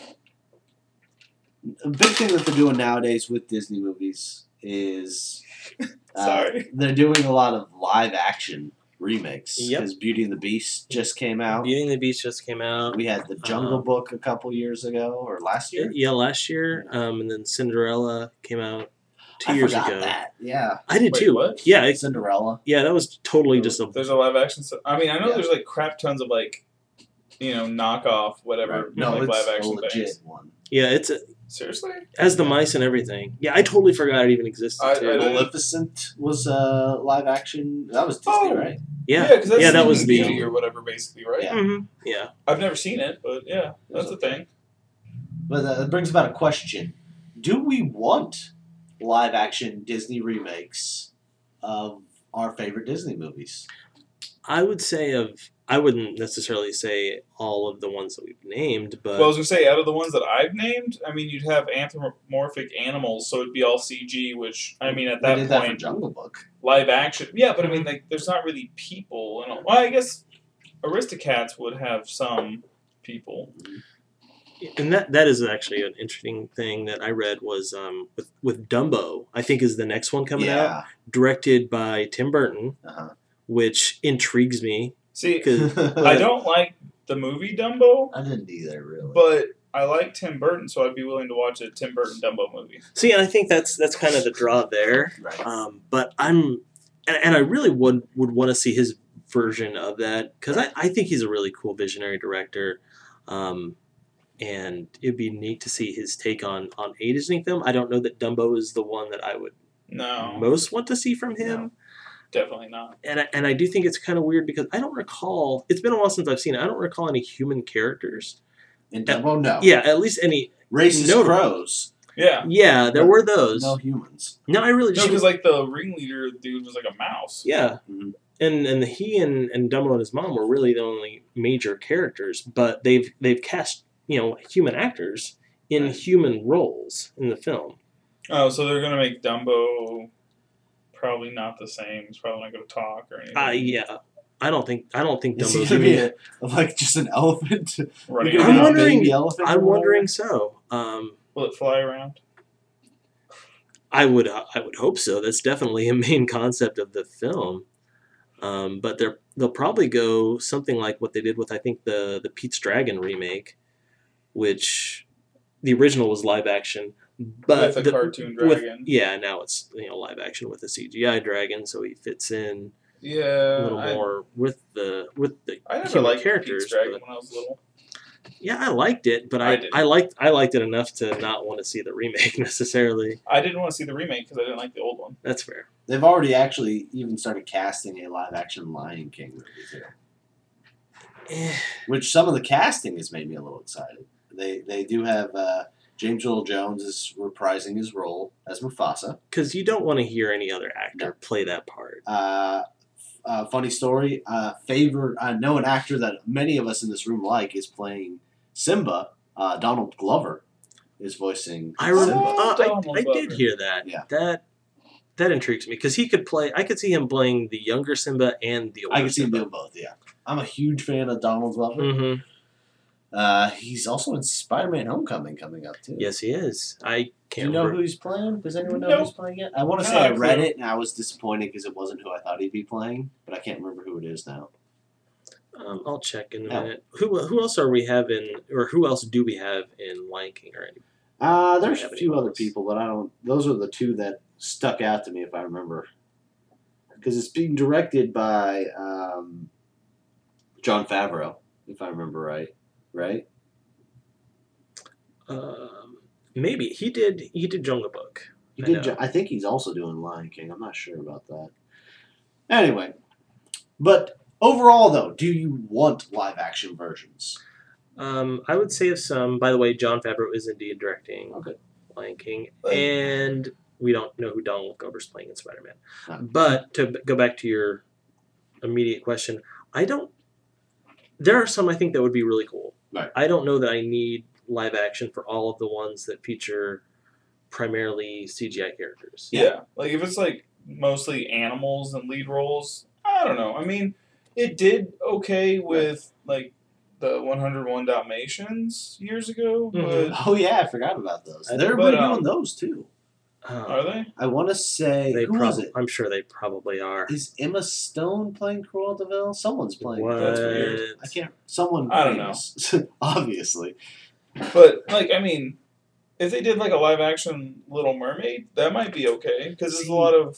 a big thing that they're doing nowadays with Disney movies is uh, Sorry. they're doing a lot of live action remakes Yep. because Beauty and the Beast just came out. Beauty and the Beast just came out. We had the Jungle Um, Book a couple years ago or last year. Yeah, last year. Um, and then Cinderella came out two I years forgot ago. that. Yeah, I did Wait, too. what? Yeah, it, Cinderella. yeah, that was totally just a There's a live action stuff. I mean, I know Yeah. there's like crap tons of like, you know, knockoff, whatever, No, like it's live a action legit things. one. yeah. It's a, Seriously? as the mice and everything. Yeah, I totally forgot it even existed I- too. I didn't- Maleficent was uh, live action. That was Disney, Oh. right? yeah, because that's yeah, that Sleeping was the. Beauty or whatever, basically, right? Yeah. Mhm, yeah. I've never seen it, but yeah, that's a thing. But that brings about a question: do we want live action Disney remakes of our favorite Disney movies? I would say of. I wouldn't necessarily say all of the ones that we've named, but Well, I was gonna say, out of the ones that I've named, I mean, you'd have anthropomorphic animals, so it'd be all C G. Which I mean, at They that did that for point, Jungle Book. live action. Yeah, but I mean, like, there's not really people. And all. Well, I guess Aristocats would have some people. and that that is actually an interesting thing that I read was um, with with Dumbo. I think is the next one coming out, Yeah. directed by Tim Burton, Uh-huh. which intrigues me. See, 'Cause- I don't like the movie Dumbo, I didn't either, really. but I like Tim Burton, so I'd be willing to watch a Tim Burton Dumbo movie. See, and I think that's that's kind of the draw there. Right. Um, but I'm, and, and I really would would want to see his version of that because I, I think he's a really cool visionary director, um, and it'd be neat to see his take on on a Disney film. I don't know that Dumbo is the one that I would No, most want to see from him. No. Definitely not. And I, and I do think it's kind of weird because I don't recall. It's been a while since I've seen it. I don't recall any human characters. In Dumbo, no. Yeah, at least any Racist notable. crows. Yeah. Yeah, there No- were those. No humans. No, I really No, just because like the ringleader dude was like a mouse. yeah, Mhm. and and he and, and Dumbo and his mom were really the only major characters. But they've they've cast you know human actors in Right. human roles in the film. Oh, so they're gonna make Dumbo probably not the same. He's probably not gonna talk or anything. Uh, yeah, I don't think I don't think Is he Dumbo's going to be even. a, like just an elephant? Running You're I'm gonna around. have a wondering- baby elephant I'm or wondering so. Um, Will it fly around? I would I would hope so. That's definitely a main concept of the film. Um, but they're they'll probably go something like what they did with I think the the Pete's Dragon remake, which the original was live action, but With a the- cartoon with- dragon. yeah, now it's you know live action with a C G I dragon, so he fits in a Yeah. little I, more with the with the I never human liked characters. Pete's Dragon but- when I was little. yeah, I liked it, but I I, didn't. I liked I liked it enough to not want to see the remake necessarily. I didn't want to see the remake because I didn't like the old one. That's fair. They've already actually even started casting a live-action Lion King movie too. Eh, Which some of the casting has made me a little excited. They they do have uh, James Earl Jones is reprising his role as Mufasa. Because you don't want to hear any other actor No. play that part. Uh, uh, funny story. Uh, favorite. I know an actor that many of us in this room like is playing Simba. Uh, Donald Glover is voicing I remember. Simba. Uh, Donald I, I did Glover. hear that. Yeah. That that intrigues me because he could play. I could see him playing the younger Simba and the older. I can see him Simba. doing both. Yeah, I'm a huge fan of Donald Glover. Mm-hmm. Uh, he's also in Spider-Man: Homecoming coming up too. Yes, he is. I Do can't you know remember. who he's playing? Does anyone know Nope. who's playing it? I want to Not say I a read clue. it and I was disappointed because it wasn't who I thought he'd be playing, but I can't remember who it is now. Um, I'll check in a Oh. minute. Who who else are we having, or who else do we have in Lion King already? Uh, there's Do we a have few anyone other else? people, but I don't. Those are the two that stuck out to me if I remember. Because it's being directed by um, John Favreau, if I remember right. Right? Um, maybe he did. He did Jungle Book. He I did. know. Jo- I think he's also doing Lion King. I'm not sure about that. Anyway, but overall, though, do you want live action versions? Um, I would say of some. By the way, John Favreau is indeed directing Okay. Lion King, Like- and we don't know who Donald Glover's playing in Spider Man. No. But to b- go back to your immediate question, I don't. There are some I think that would be really cool. Right. I don't know that I need live action for all of the ones that feature primarily C G I characters. Yeah. Like if it's like mostly animals and lead roles, I don't know. I mean, it did okay with like the one oh one Dalmatians years ago, Mhm. but Oh yeah, I forgot about those. I- They're but, redoing um, those too. Uh, are they? I want to say they who was prob- it? I'm sure they probably are. Is Emma Stone playing Cruella de Vil? Someone's playing. What? That's weird. I can't. Someone. I don't know. famous, obviously. But like, I mean, if they did like a live action Little Mermaid, that might be okay because there's a lot of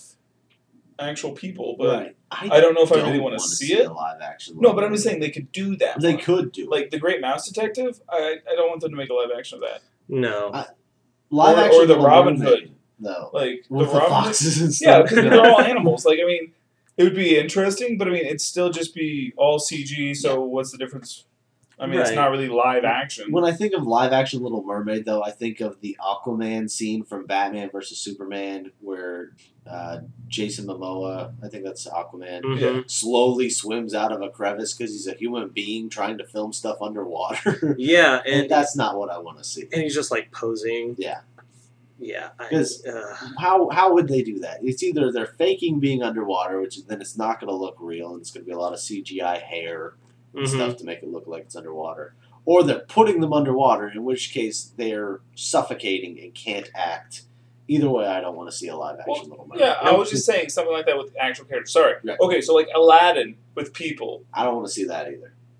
actual people. But right. I don't know if I really don't want to wanna see it. a live action. No, but I'm just saying they could do that. they one. could do it. Like the Great Mouse Detective, I I don't want them to make a live action of that. No. I- live or- action or the Little Robin Mermaid, Hood. though. Like With the the Robin Hood. foxes and Yeah, stuff. because they're all animals. Like I mean, it would be interesting, but I mean, it'd still just be all C G. So what's the difference? I mean, it's Right. not really live action. When I think of live action Little Mermaid, though, I think of the Aquaman scene from Batman versus Superman, where uh, Jason Momoa, I think that's Aquaman, Mhm. Yeah. slowly swims out of a crevice because he's a human being trying to film stuff underwater. Yeah, and and that's not what I want to see. and he's just like posing. Yeah. Yeah. I, 'Cause- uh, How how would they do that? It's either they're faking being underwater, which then it's not going to look real, and it's going to be a lot of C G I hair and mhm. stuff to make it look like it's underwater, or they're putting them underwater, in which case they're suffocating and can't act. Either way, I don't want to see a live action Well, Little Mermaid. yeah, I was just saying something like that with actual characters. Sorry. Right. Okay, so like Aladdin with people. I don't want to see that either.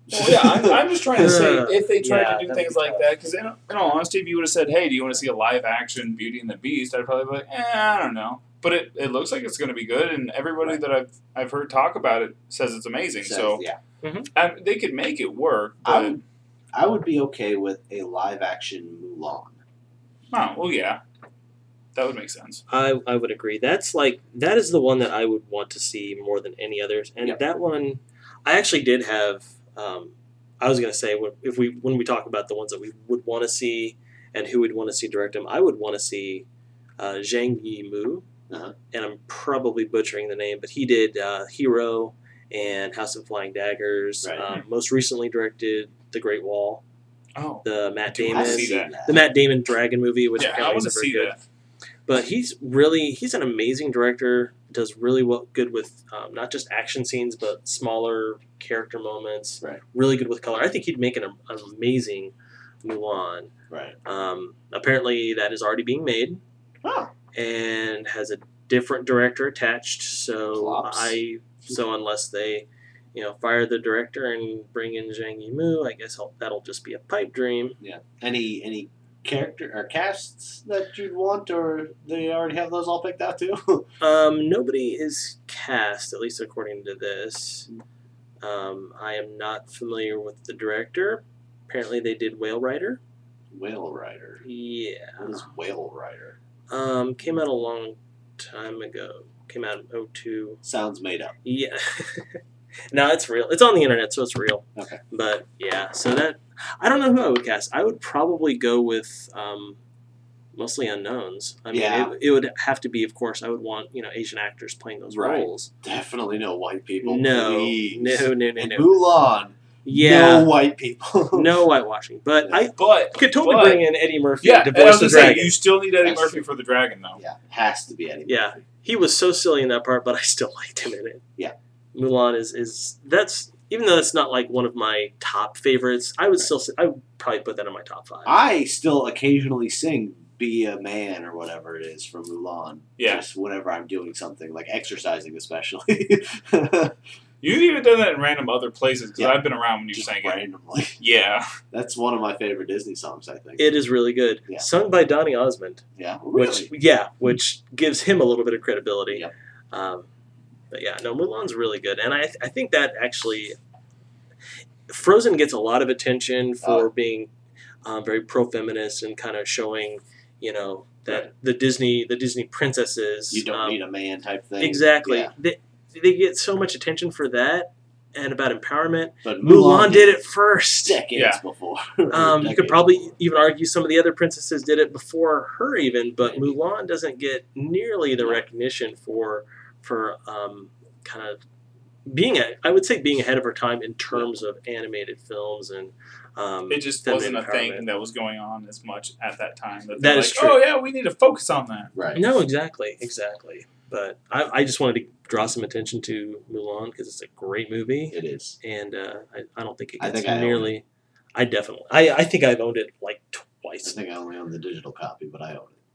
Well, yeah, I'm, I'm just trying to say, if they tried Yeah, to do that'd things be like tough. that, because in, in all honesty, if you would have said, hey, do you want to see a live-action Beauty and the Beast, I'd probably be like, eh, I don't know. But it, it looks like it's going to be good, and everybody Right. that I've I've heard talk about it says it's amazing. Says, so yeah, um, they could make it work, I but... would, I would be okay with a live action Mulan. Oh, well, yeah. That would make sense. I, I would agree. That's like that is the one that I would want to see more than any others. And Yep. that one, I actually did have. Um, I was gonna say when- if we when we talk about the ones that we would want to see and who would want to see direct them, I would want to see uh, Zhang Yimou, Uh-huh. and I'm probably butchering the name, but he did uh, Hero and House of Flying Daggers. Right. Um, most recently directed The Great Wall, Oh. the Matt do Damon, wanna I've see seen that. the Matt Damon Dragon movie, which Yeah, I apparently want to is very see good. that. But he's really he's an amazing director. Does really well, good with um, not just action scenes, but smaller character moments. Right. Really good with color. I think he'd make an, an amazing Mulan. Right. Um, apparently, that is already being made Oh. and has a different director attached. So Flops. I so unless they, you know, fire the director and bring in Zhang Yimou, I guess I'll, that'll just be a pipe dream. Yeah. Any any character or casts that you'd want, or they already have those all picked out too? Um, nobody is cast, at least according to this. Um, I am not familiar with the director. Apparently, they did Whale Rider. Whale Rider. Yeah. What is Whale Rider? Um, came out a long time ago. Came out in oh two. Sounds made up. Yeah. No, it's real. It's on the internet, so it's real. Okay. But yeah, so that I don't know who I would cast. I would probably go with um, mostly unknowns. I mean, Yeah. it, it would have to be, of course. I would want you know Asian actors playing those Right. roles. Definitely no white people. No, please. no, no, no, And no. Mulan. Yeah, No white people. no whitewashing. But Yeah. I But could totally but- bring in Eddie Murphy yeah, to and I voice was the gonna say, dragon. you still need Eddie That's Murphy true. for the dragon, though. Yeah, has to be Eddie Yeah. Murphy. He was so silly in that part, but I still liked him in it. Yeah. Mulan is is that's even though that's not like one of my top favorites. I would Right. still I would probably put that in my top five. I still occasionally sing "Be a Man" or whatever it is from Mulan. Yeah. Just whenever I'm doing something, like exercising especially. You've even done that in random other places, because Yeah. I've been around when you Just sang it. randomly. Yeah. That's one of my favorite Disney songs, I think. It is really good, Yeah. sung by Donny Osmond, yeah. Really? which yeah, which gives him a little bit of credibility. Yep. Um, but yeah, no, Mulan's really good, and I I think that actually Frozen gets a lot of attention for Oh. being um, very pro feminist and kind of showing you know that Right. the Disney the Disney princesses You don't um, need a man type thing. exactly Yeah. they they get so much attention for that and about empowerment. But Mulan did it first. decades Yeah. before. Um, you could Decades probably before. even argue some of the other princesses did it before her, even, but Maybe. Mulan doesn't get nearly the No. recognition for for um, kind of being, a, I would say, being ahead of her time in terms of animated films and um, It just feminine wasn't a thing empowerment. that was going on as much at that time. That That they're is like, true. oh, yeah, we need to focus on that. Right. No, exactly, exactly. But I, I just wanted to draw some attention to Mulan because it's a great movie, It is. and uh, I, I don't think it I gets think I own nearly. I definitely. I, I think I've owned it like I twice. think I only own the digital copy, but I own it.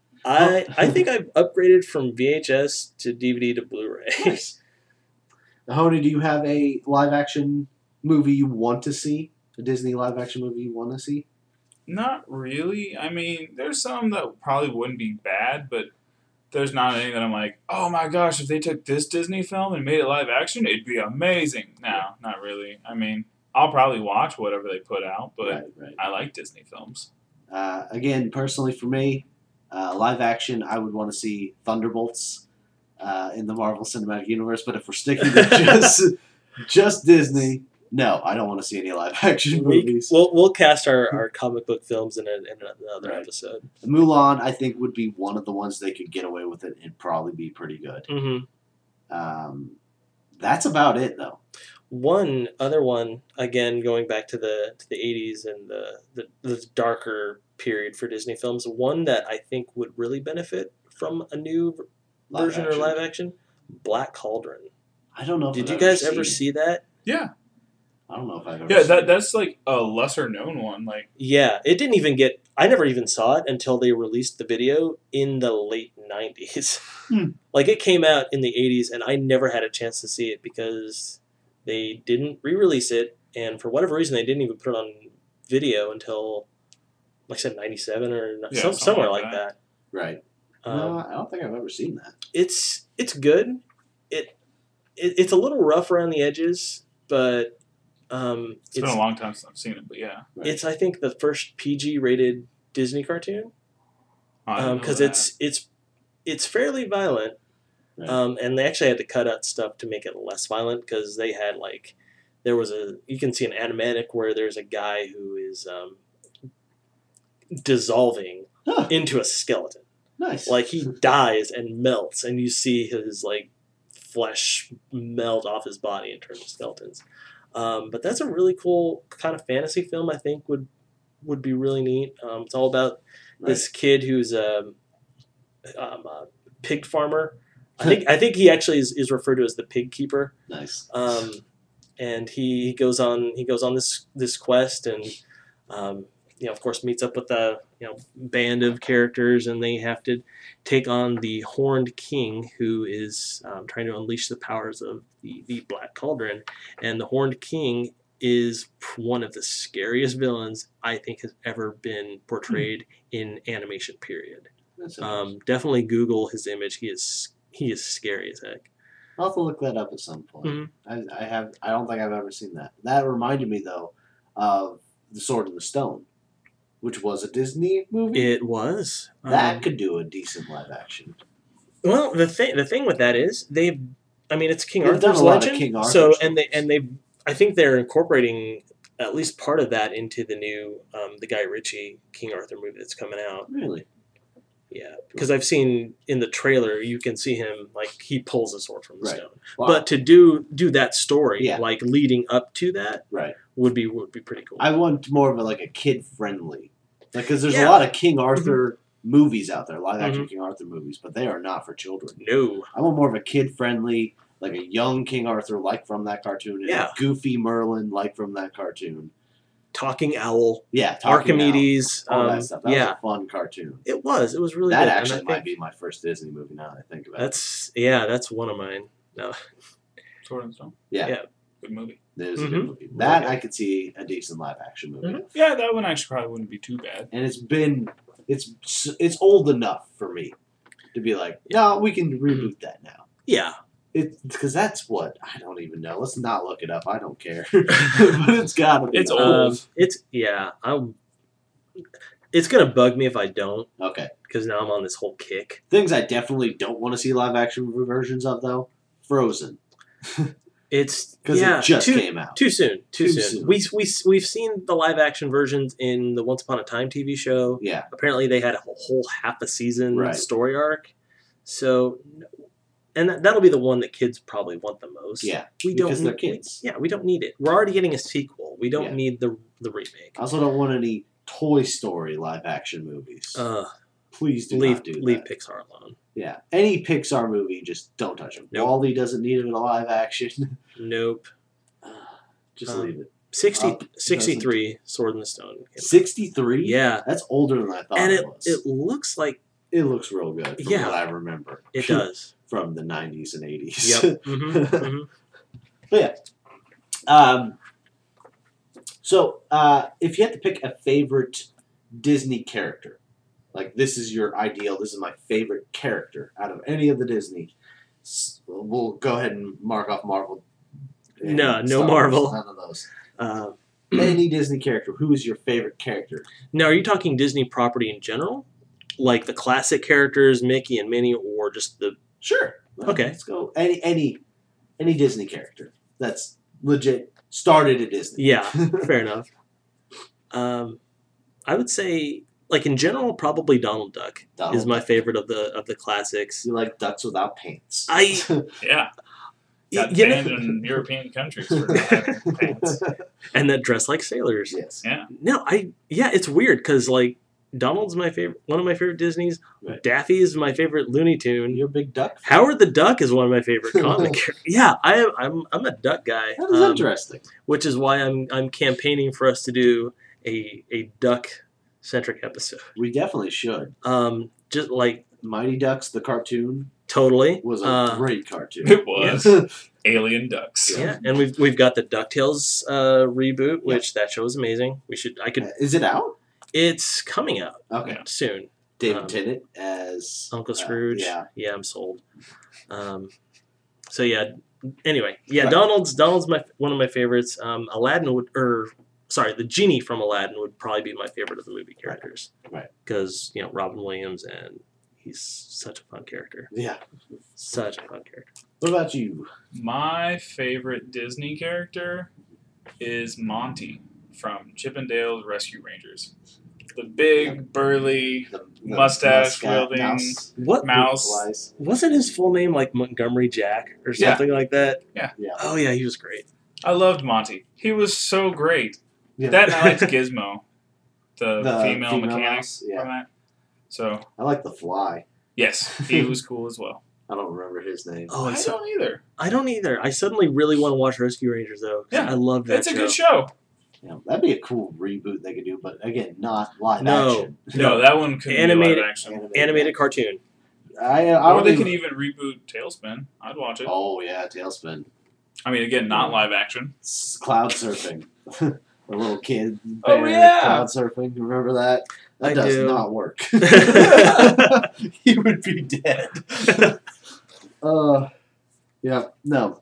I I think I've upgraded from V H S to D V D to Blu-ray. Nice. Honey, do you have a live action movie you want to see? A Disney live action movie you want to see? Not really. I mean, there's some that probably wouldn't be bad, but there's not any that I'm like, oh my gosh, if they took this Disney film and made it live action, it'd be amazing. No, not really. I mean, I'll probably watch whatever they put out, but Right, right. I like Disney films. Uh, again, personally for me, uh, live action, I would want to see Thunderbolts uh, in the Marvel Cinematic Universe. But if we're sticking to just just Disney, no, I don't want to see any live action We, movies. we'll we'll cast our, our comic book films in, a, in another Right. episode. Mulan, I think, would be one of the ones they could get away with it and probably be pretty good. Mm-hmm. Um, that's about it, though. One other one, again going back to the to the eighties and the, the the darker period for Disney films. One that I think would really benefit from a new Live version action. or live action, Black Cauldron. I don't know. If Did I've you guys seen ever it. see that? Yeah. I don't know if I've ever. Yeah, seen that it. that's like a lesser known one. Like, Yeah, it didn't even get. I never even saw it until they released the video in the late nineties. Hmm. Like it came out in the eighties, and I never had a chance to see it because they didn't re-release it, and for whatever reason, they didn't even put it on video until, like I said, ninety-seven or Yeah, some, something somewhere like like that. that. Right. Um, no, I don't think I've ever seen that. it's it's good. It, it it's a little rough around the edges, but um, It's been a long time since I've seen it, but yeah. Right. it's I think the first P G rated Disney cartoon I didn't know because that. it's it's it's fairly violent, Right. um, and they actually had to cut out stuff to make it less violent because they had like there was a you can see an animatic where there's a guy who is um, dissolving Huh, into a skeleton. nice. Like he dies and melts, and you see his like flesh melt off his body and turn to skeletons. Um, but that's a really cool kind of fantasy film. I think would would be really neat. Um, it's all about Right. this kid who's a, um, a pig farmer. I think I think he actually is, is referred to as the pig keeper. Nice. Um, and he, he goes on he goes on this this quest and um, you know of course meets up with a you know band of characters, and they have to take on the Horned King, who is um, trying to unleash the powers of the, the Black Cauldron. And the Horned King is one of the scariest villains I think has ever been portrayed in animation. Period. That's interesting. Um, definitely Google his image. He is he is scary as heck. I'll have to look that up at some point. Mhm. I, I have. I don't think I've ever seen that. That reminded me though of The Sword and the Stone, which was a Disney movie. It was that um, could do a decent live action. well. The thing the thing with that is they've. I mean, it's King They've done Arthur's a lot of legend. King Arthur so and they stories. and they. I think they're incorporating at least part of that into the new um, the Guy Ritchie King Arthur movie that's coming out. Really? Yeah, because I've seen in the trailer you can see him like he pulls a sword from the Right. stone. Wow. But to do do that story Yeah. like leading up to that right. would be would be pretty cool. I want more of a, like a kid friendly, like because there's Yeah. a lot of King Arthur movies out there, live action Mhm. King Arthur movies, but they are not for children. no. I want more of a kid friendly, like a young King Arthur, like from that cartoon, and Yeah. a goofy Merlin, like from that cartoon. Talking Owl, Yeah, Talking Archimedes, Owl, all um, that stuff. That yeah, was a fun cartoon. it was. It was really That good. actually and I might think be my first Disney movie now that I think about that's yeah, that's one of mine. No, Sword and Stone. Yeah. Yeah. Good movie. it. It is a Mhm. good movie. That Okay. I could see a decent live action movie. Mhm. of. Yeah, that one actually probably wouldn't be too bad. And it's been it's it's old enough for me to be like, no, we can reboot that now. yeah, It's because that's what I don't even know. Let's not look it up. I don't care. But it's gotta be. It's old. old. um, it's yeah. I'm. It's gonna bug me if I don't, Okay. because now I'm on this whole kick. Things I definitely don't want to see live action versions of though. Frozen. It's Because yeah, it just too, came out. too soon. Too, Too soon. soon. We we we've seen the live action versions in the Once Upon a Time T V show. Yeah. Apparently, they had a whole half a season Right. story arc. So, and that, that'll be the one that kids probably want the most. Yeah. we don't because they're need- kids. Yeah, we don't need it. We're already getting a sequel. We don't Yeah. need the the remake. I also don't want any Toy Story live action movies. Uh, Please do leave not do leave that. Pixar alone. Yeah. Any Pixar movie, just don't touch them. Nope. Wall-E doesn't need it in a live action. Nope. just Um, leave it. sixty, Up sixty-three Sword in the Stone. came out. sixty-three? Yeah, That's older than I thought and it, it was. it looks like It looks real good from Yeah. what I remember. it does. From the nineties and eighties. Yep. hmm hmm But yeah. Um, so, uh, if you had to pick a favorite Disney character, like this is your ideal, this is my favorite character out of any of the Disney, s- we'll go ahead and mark off Marvel. and No, no Star Wars, Marvel. None of those. Uh, Any Disney character, who is your favorite character? now, are you talking Disney property in general, like the classic characters, Mickey and Minnie, or just the? Sure. Well, Okay. Let's go. Any any any Disney character that's legit started at Disney. Yeah, fair enough. Um, I would say, like in general, probably Donald Duck Donald is my Duck. favorite of the of the classics. You like ducks without pants. I- Yeah. Y- Got you know- banned in European countries for not having pants. and that dress like sailors. yes. Yeah. No, I yeah, it's weird because like Donald's my favorite, one of my favorite Disney's. Right. Daffy is my favorite Looney Tune. You're a big duck. fan. Howard the Duck is one of my favorite comic characters. Yeah, I am. I'm I'm a duck guy. That is um, interesting. which is why I'm I'm campaigning for us to do a a duck centric episode. We definitely should. Um, just like Mighty Ducks, the cartoon. Totally. was a Uh, great cartoon. It was. Alien Ducks. Yeah, and we've we've got the DuckTales uh, reboot, which that show is amazing. We should I could. Is it out? It's coming out Okay. soon. David Um, Tennant as Uncle uh, Scrooge. yeah. yeah, I'm sold. Um, so yeah. Anyway, yeah, Right. Donald's Donald's my one of my favorites. Um, Aladdin would, or sorry, the genie from Aladdin would probably be my favorite of the movie characters. Right. Because you know Robin Williams, and he's such a fun character. Yeah. Such a fun character. What about you? My favorite Disney character is Monty from Chip and Dale's Rescue Rangers. The big, burly, The, Mustache mascot wielding mouse. What mouse. Flies. wasn't his full name like Montgomery Jack or Yeah. something like that? Yeah. Yeah. Oh yeah, he was great. I loved Monty. He was so great. Yeah. That and I liked Gizmo, the, The female, female mechanic mouse, yeah. from that. So, I like the Fly. yes, he was cool as well. I don't remember his name. Oh, I I, don't either. I don't either. I suddenly really want to watch Rescue Rangers though. 'cause Yeah. I love that It's a show. good show. Yeah, that'd be a cool reboot they could do, but again, not live No. action. No, that one could Animated- be live action. Animated. Animated cartoon. I, I Or don't they even- could even reboot Tailspin. I'd watch it. Oh yeah, Tailspin. I mean, again, not live action. S- Cloud surfing. The little kid. Oh, bear yeah. Cloud surfing. Remember that? That I does do. not work. He would be dead. uh, yeah, no.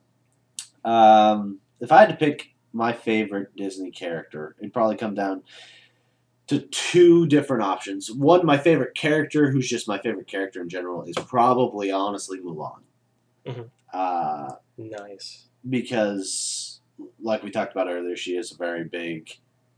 Um, if I had to pick my favorite Disney character, it'd probably come down to two different options. One, my favorite character, who's just my favorite character in general, is probably honestly Mulan. Mhm. Uh, Nice. because, like we talked about earlier, she is a very big.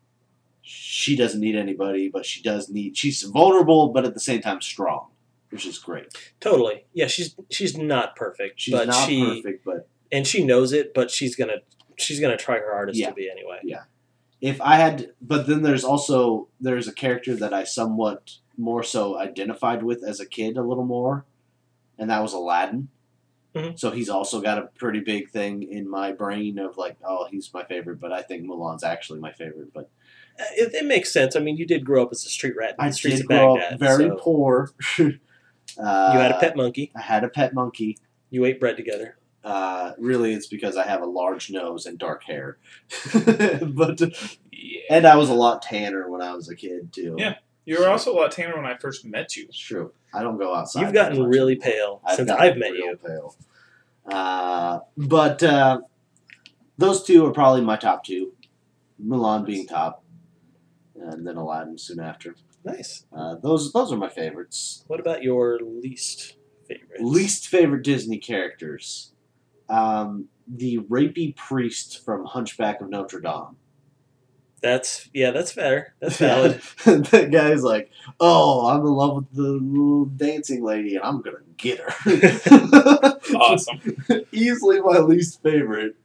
She doesn't need anybody, but she does need. She's vulnerable, but at the same time strong, which is great. Totally. Yeah, she's she's not perfect, She's but not she perfect, but and she knows it, but she's gonna she's gonna try her hardest Yeah. to be anyway. if I had, but then there's also there's a character that I somewhat more so identified with as a kid a little more, and that was Aladdin. Mhm. So he's also got a pretty big thing in my brain of like, oh, he's my favorite, but I think Mulan's actually my favorite. But Uh, It, it makes sense. I mean, you did grow up as a street rat in I the streets did of grow Baghdad. up very so poor. uh, you had a pet monkey. I had a pet monkey. You ate bread together. Uh, really, it's because I have a large nose and dark hair. but Yeah. and I was a lot tanner when I was a kid too. Yeah. You were also a lot tanner when I first met you. It's true. I don't go outside. You've gotten very much really anymore. pale I've since gotten I've met real you. Pale. Uh, but uh, those two are probably my top two. Mulan being top, and then Aladdin soon after. Nice. Uh, those those are my favorites. What about your least favorite? Least favorite Disney characters. Um, the rapey priest from Hunchback of Notre Dame. That's yeah, that's fair. That's valid. That guy's like, oh, I'm in love with the little dancing lady, and I'm gonna get her. Awesome. Easily my least favorite.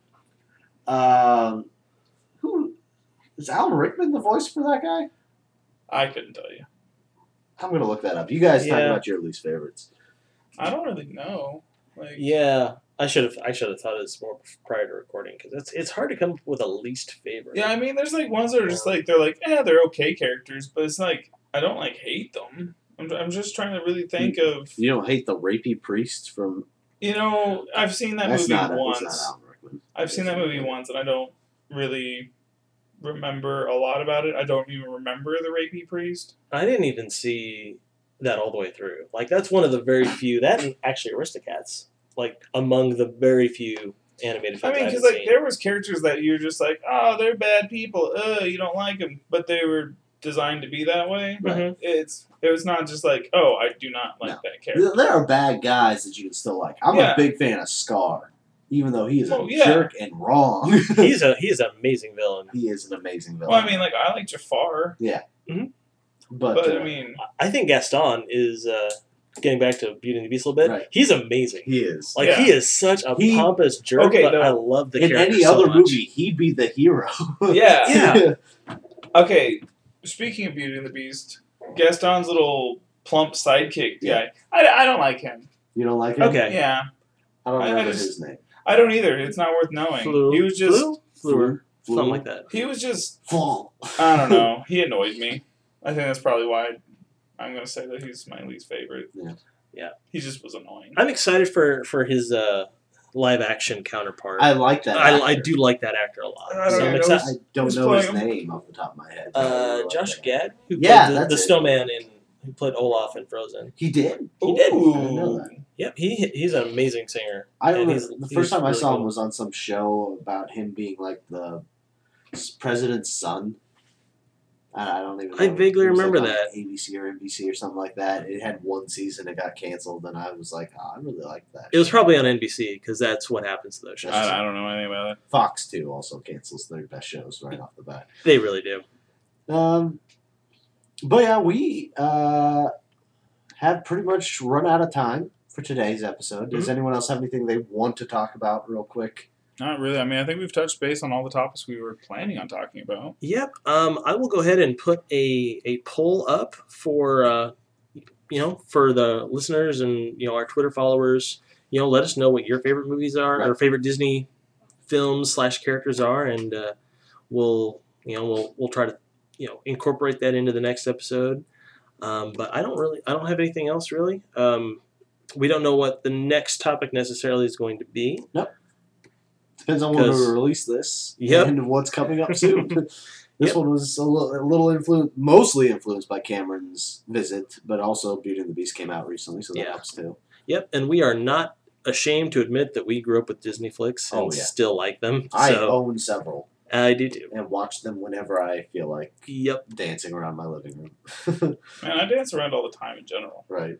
Um, who is Alan Rickman the voice for that guy? I couldn't tell you. I'm gonna look that up. You guys talk Yeah. about your least favorites. I don't really know. Like, Yeah, I should have I should have thought of this more prior to recording because it's it's hard to come up with a least favorite. yeah, I mean, there's like ones that are just like they're like, eh, they're okay characters, but it's like I don't like hate them. I'm, I'm just trying to really think of, You don't hate the rapey priest from? you know, I've seen that That's movie not. once. It's not Alan Rickman. I've seen that movie once, and I don't really remember a lot about it. I don't even remember the rapey priest. I didn't even see that all the way through. Like that's one of the very few that and actually Aristocats, like among the very few animated I films I, mean, haven't because like seen. there was characters that you're just like, oh, they're bad people. Uh, you don't like them, but they were designed to be that way. Mhm. It's it was not just like, oh, I do not like No. that character. There are bad guys that you can still like. I'm Yeah. a big fan of Scar, even though he is a Oh, yeah. jerk and wrong. he's a he's an amazing villain. he is an amazing villain. Well, I mean, like I like Jafar, but, but uh, I mean, I think Gaston is uh, getting back to Beauty and the Beast a little bit. Right. He's amazing. he is. Like Yeah. he is such a He- pompous jerk, Okay, but though, I love the In character any so other much. movie, he'd be the hero. Yeah. Yeah. okay. Speaking of Beauty and the Beast, Gaston's little plump sidekick Yeah. guy. I, I don't like him. You don't like him? Okay. Yeah, I don't I- I remember just- his name. I don't either. It's not worth knowing. Flu. He was just Flu? Flu? Flu? Something like that. he was just Flu. I don't know. He annoyed me. I think that's probably why I'm going to say that he's my least favorite. Yeah. Yeah. He just was annoying. I'm excited for for his uh, live action counterpart. I like that. I, actor. I do like that actor a lot. I don't So even I'm know excited. I don't Who's know his playing him? name off the top of my head. but I Uh, really like Josh that. Gad, who Yeah, played the, that's the it. snowman in who played Olaf in Frozen. He did. He did. I didn't know that. Yep, he he's an amazing singer. I And remember he's- the he's first time I really saw him cool. was on some show about him being like the s- president's son. I I don't even. know. I vaguely It was, like, remember on that. A B C or N B C or something like that. It had one season. It got canceled, and I was like, oh, I really like that. It was show. probably on N B C because that's what happens to those shows. I, I don't know anything about it. Fox too also cancels their best shows right off the bat. They really do. Um, but yeah, we uh, have pretty much run out of time for today's episode. Does Mm-hmm. anyone else have anything they want to talk about real quick? Not really. I mean, I think we've touched base on all the topics we were planning on talking about. Yep. Um, I will go ahead and put a, a poll up for uh, you know for the listeners and you know our Twitter followers. You know, let us know what your favorite movies are, Right. or favorite Disney films slash characters are, and uh, we'll you know we'll we'll try to you know incorporate that into the next episode. Um, but I don't really I don't have anything else really. Um, we don't know what the next topic necessarily is going to be. Depends on when we 'Cause- release this Yep. and what's coming up soon. this Yep. one was a little, a little influenced, mostly influenced by Cameron's visit, but also Beauty and the Beast came out recently, so that Yeah. helps too. Yep, and we are not ashamed to admit that we grew up with Disney flicks and Oh, yeah. still like them. I So own several I do too. and watch them whenever I feel like Yep. dancing around my living room. Man, I dance around all the time in general. Right.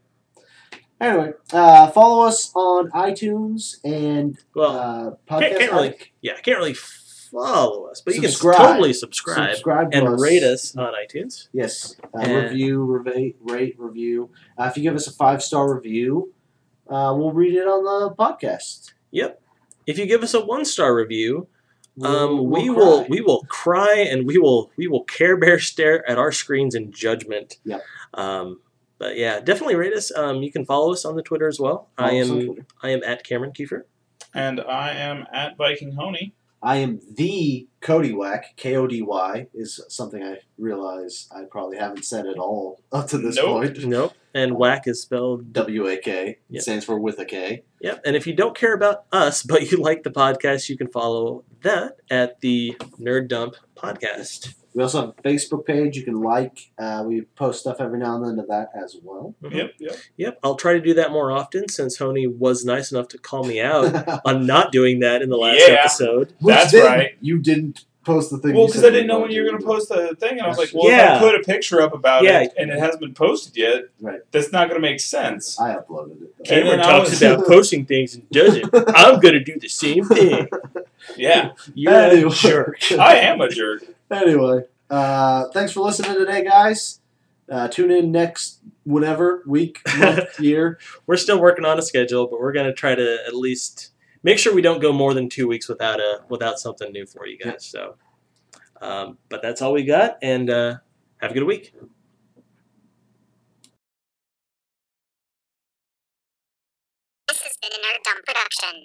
Anyway, uh, follow us on iTunes and Well, uh, can't, podcast. can't really, Addict. yeah, can't really follow us, but Subscribe. you can totally subscribe, Subscribe to and us. rate us on iTunes. Yes, uh, And- review, revate, rate, review. Uh, if you give us a five star review, uh, we'll read it on the podcast. Yep. If you give us a one star review, um, We'll- we we'll will cry. we will cry and we will we will Care Bear stare at our screens in judgment. Yep. Um, but yeah, definitely rate us. Um, you can follow us on the Twitter as well. I Follow us on am Twitter. I am at Cameron Kiefer. And I am at Viking Honey. I am the Cody Wack. K O D Y is something I realize I probably haven't said at all up to this Nope. point. Nope. And whack is spelled. W A K. Yep. It stands for with a K. Yep. And if you don't care about us, but you like the podcast, you can follow that at the Nerd Dump Podcast. We also have a Facebook page you can like. Uh, we post stuff every now and then to that as well. Mhm. Yep, yep. Yep. I'll try to do that more often since Honey was nice enough to call me out on not doing that in the last Yeah. episode. Which That's then right. You didn't post the thing. Well, you because said I didn't you know were when you were going to do. post the thing, and I was like, well, Yeah. if I put a picture up about Yeah. it and it hasn't been posted yet, Right. that's not going to make sense. I uploaded it. Though. And Cameron then I talks was- about posting things and does it. I'm going to do the same thing. Yeah, You're Anyway. a jerk. I am a jerk. Anyway, uh, thanks for listening today, guys. Uh, tune in next whenever week, month, year. We're still working on a schedule, but we're going to try to at least make sure we don't go more than two weeks without a without something new for you guys. So, um, but that's all we got, and uh, have a good week. This has been a Nerd Dump production.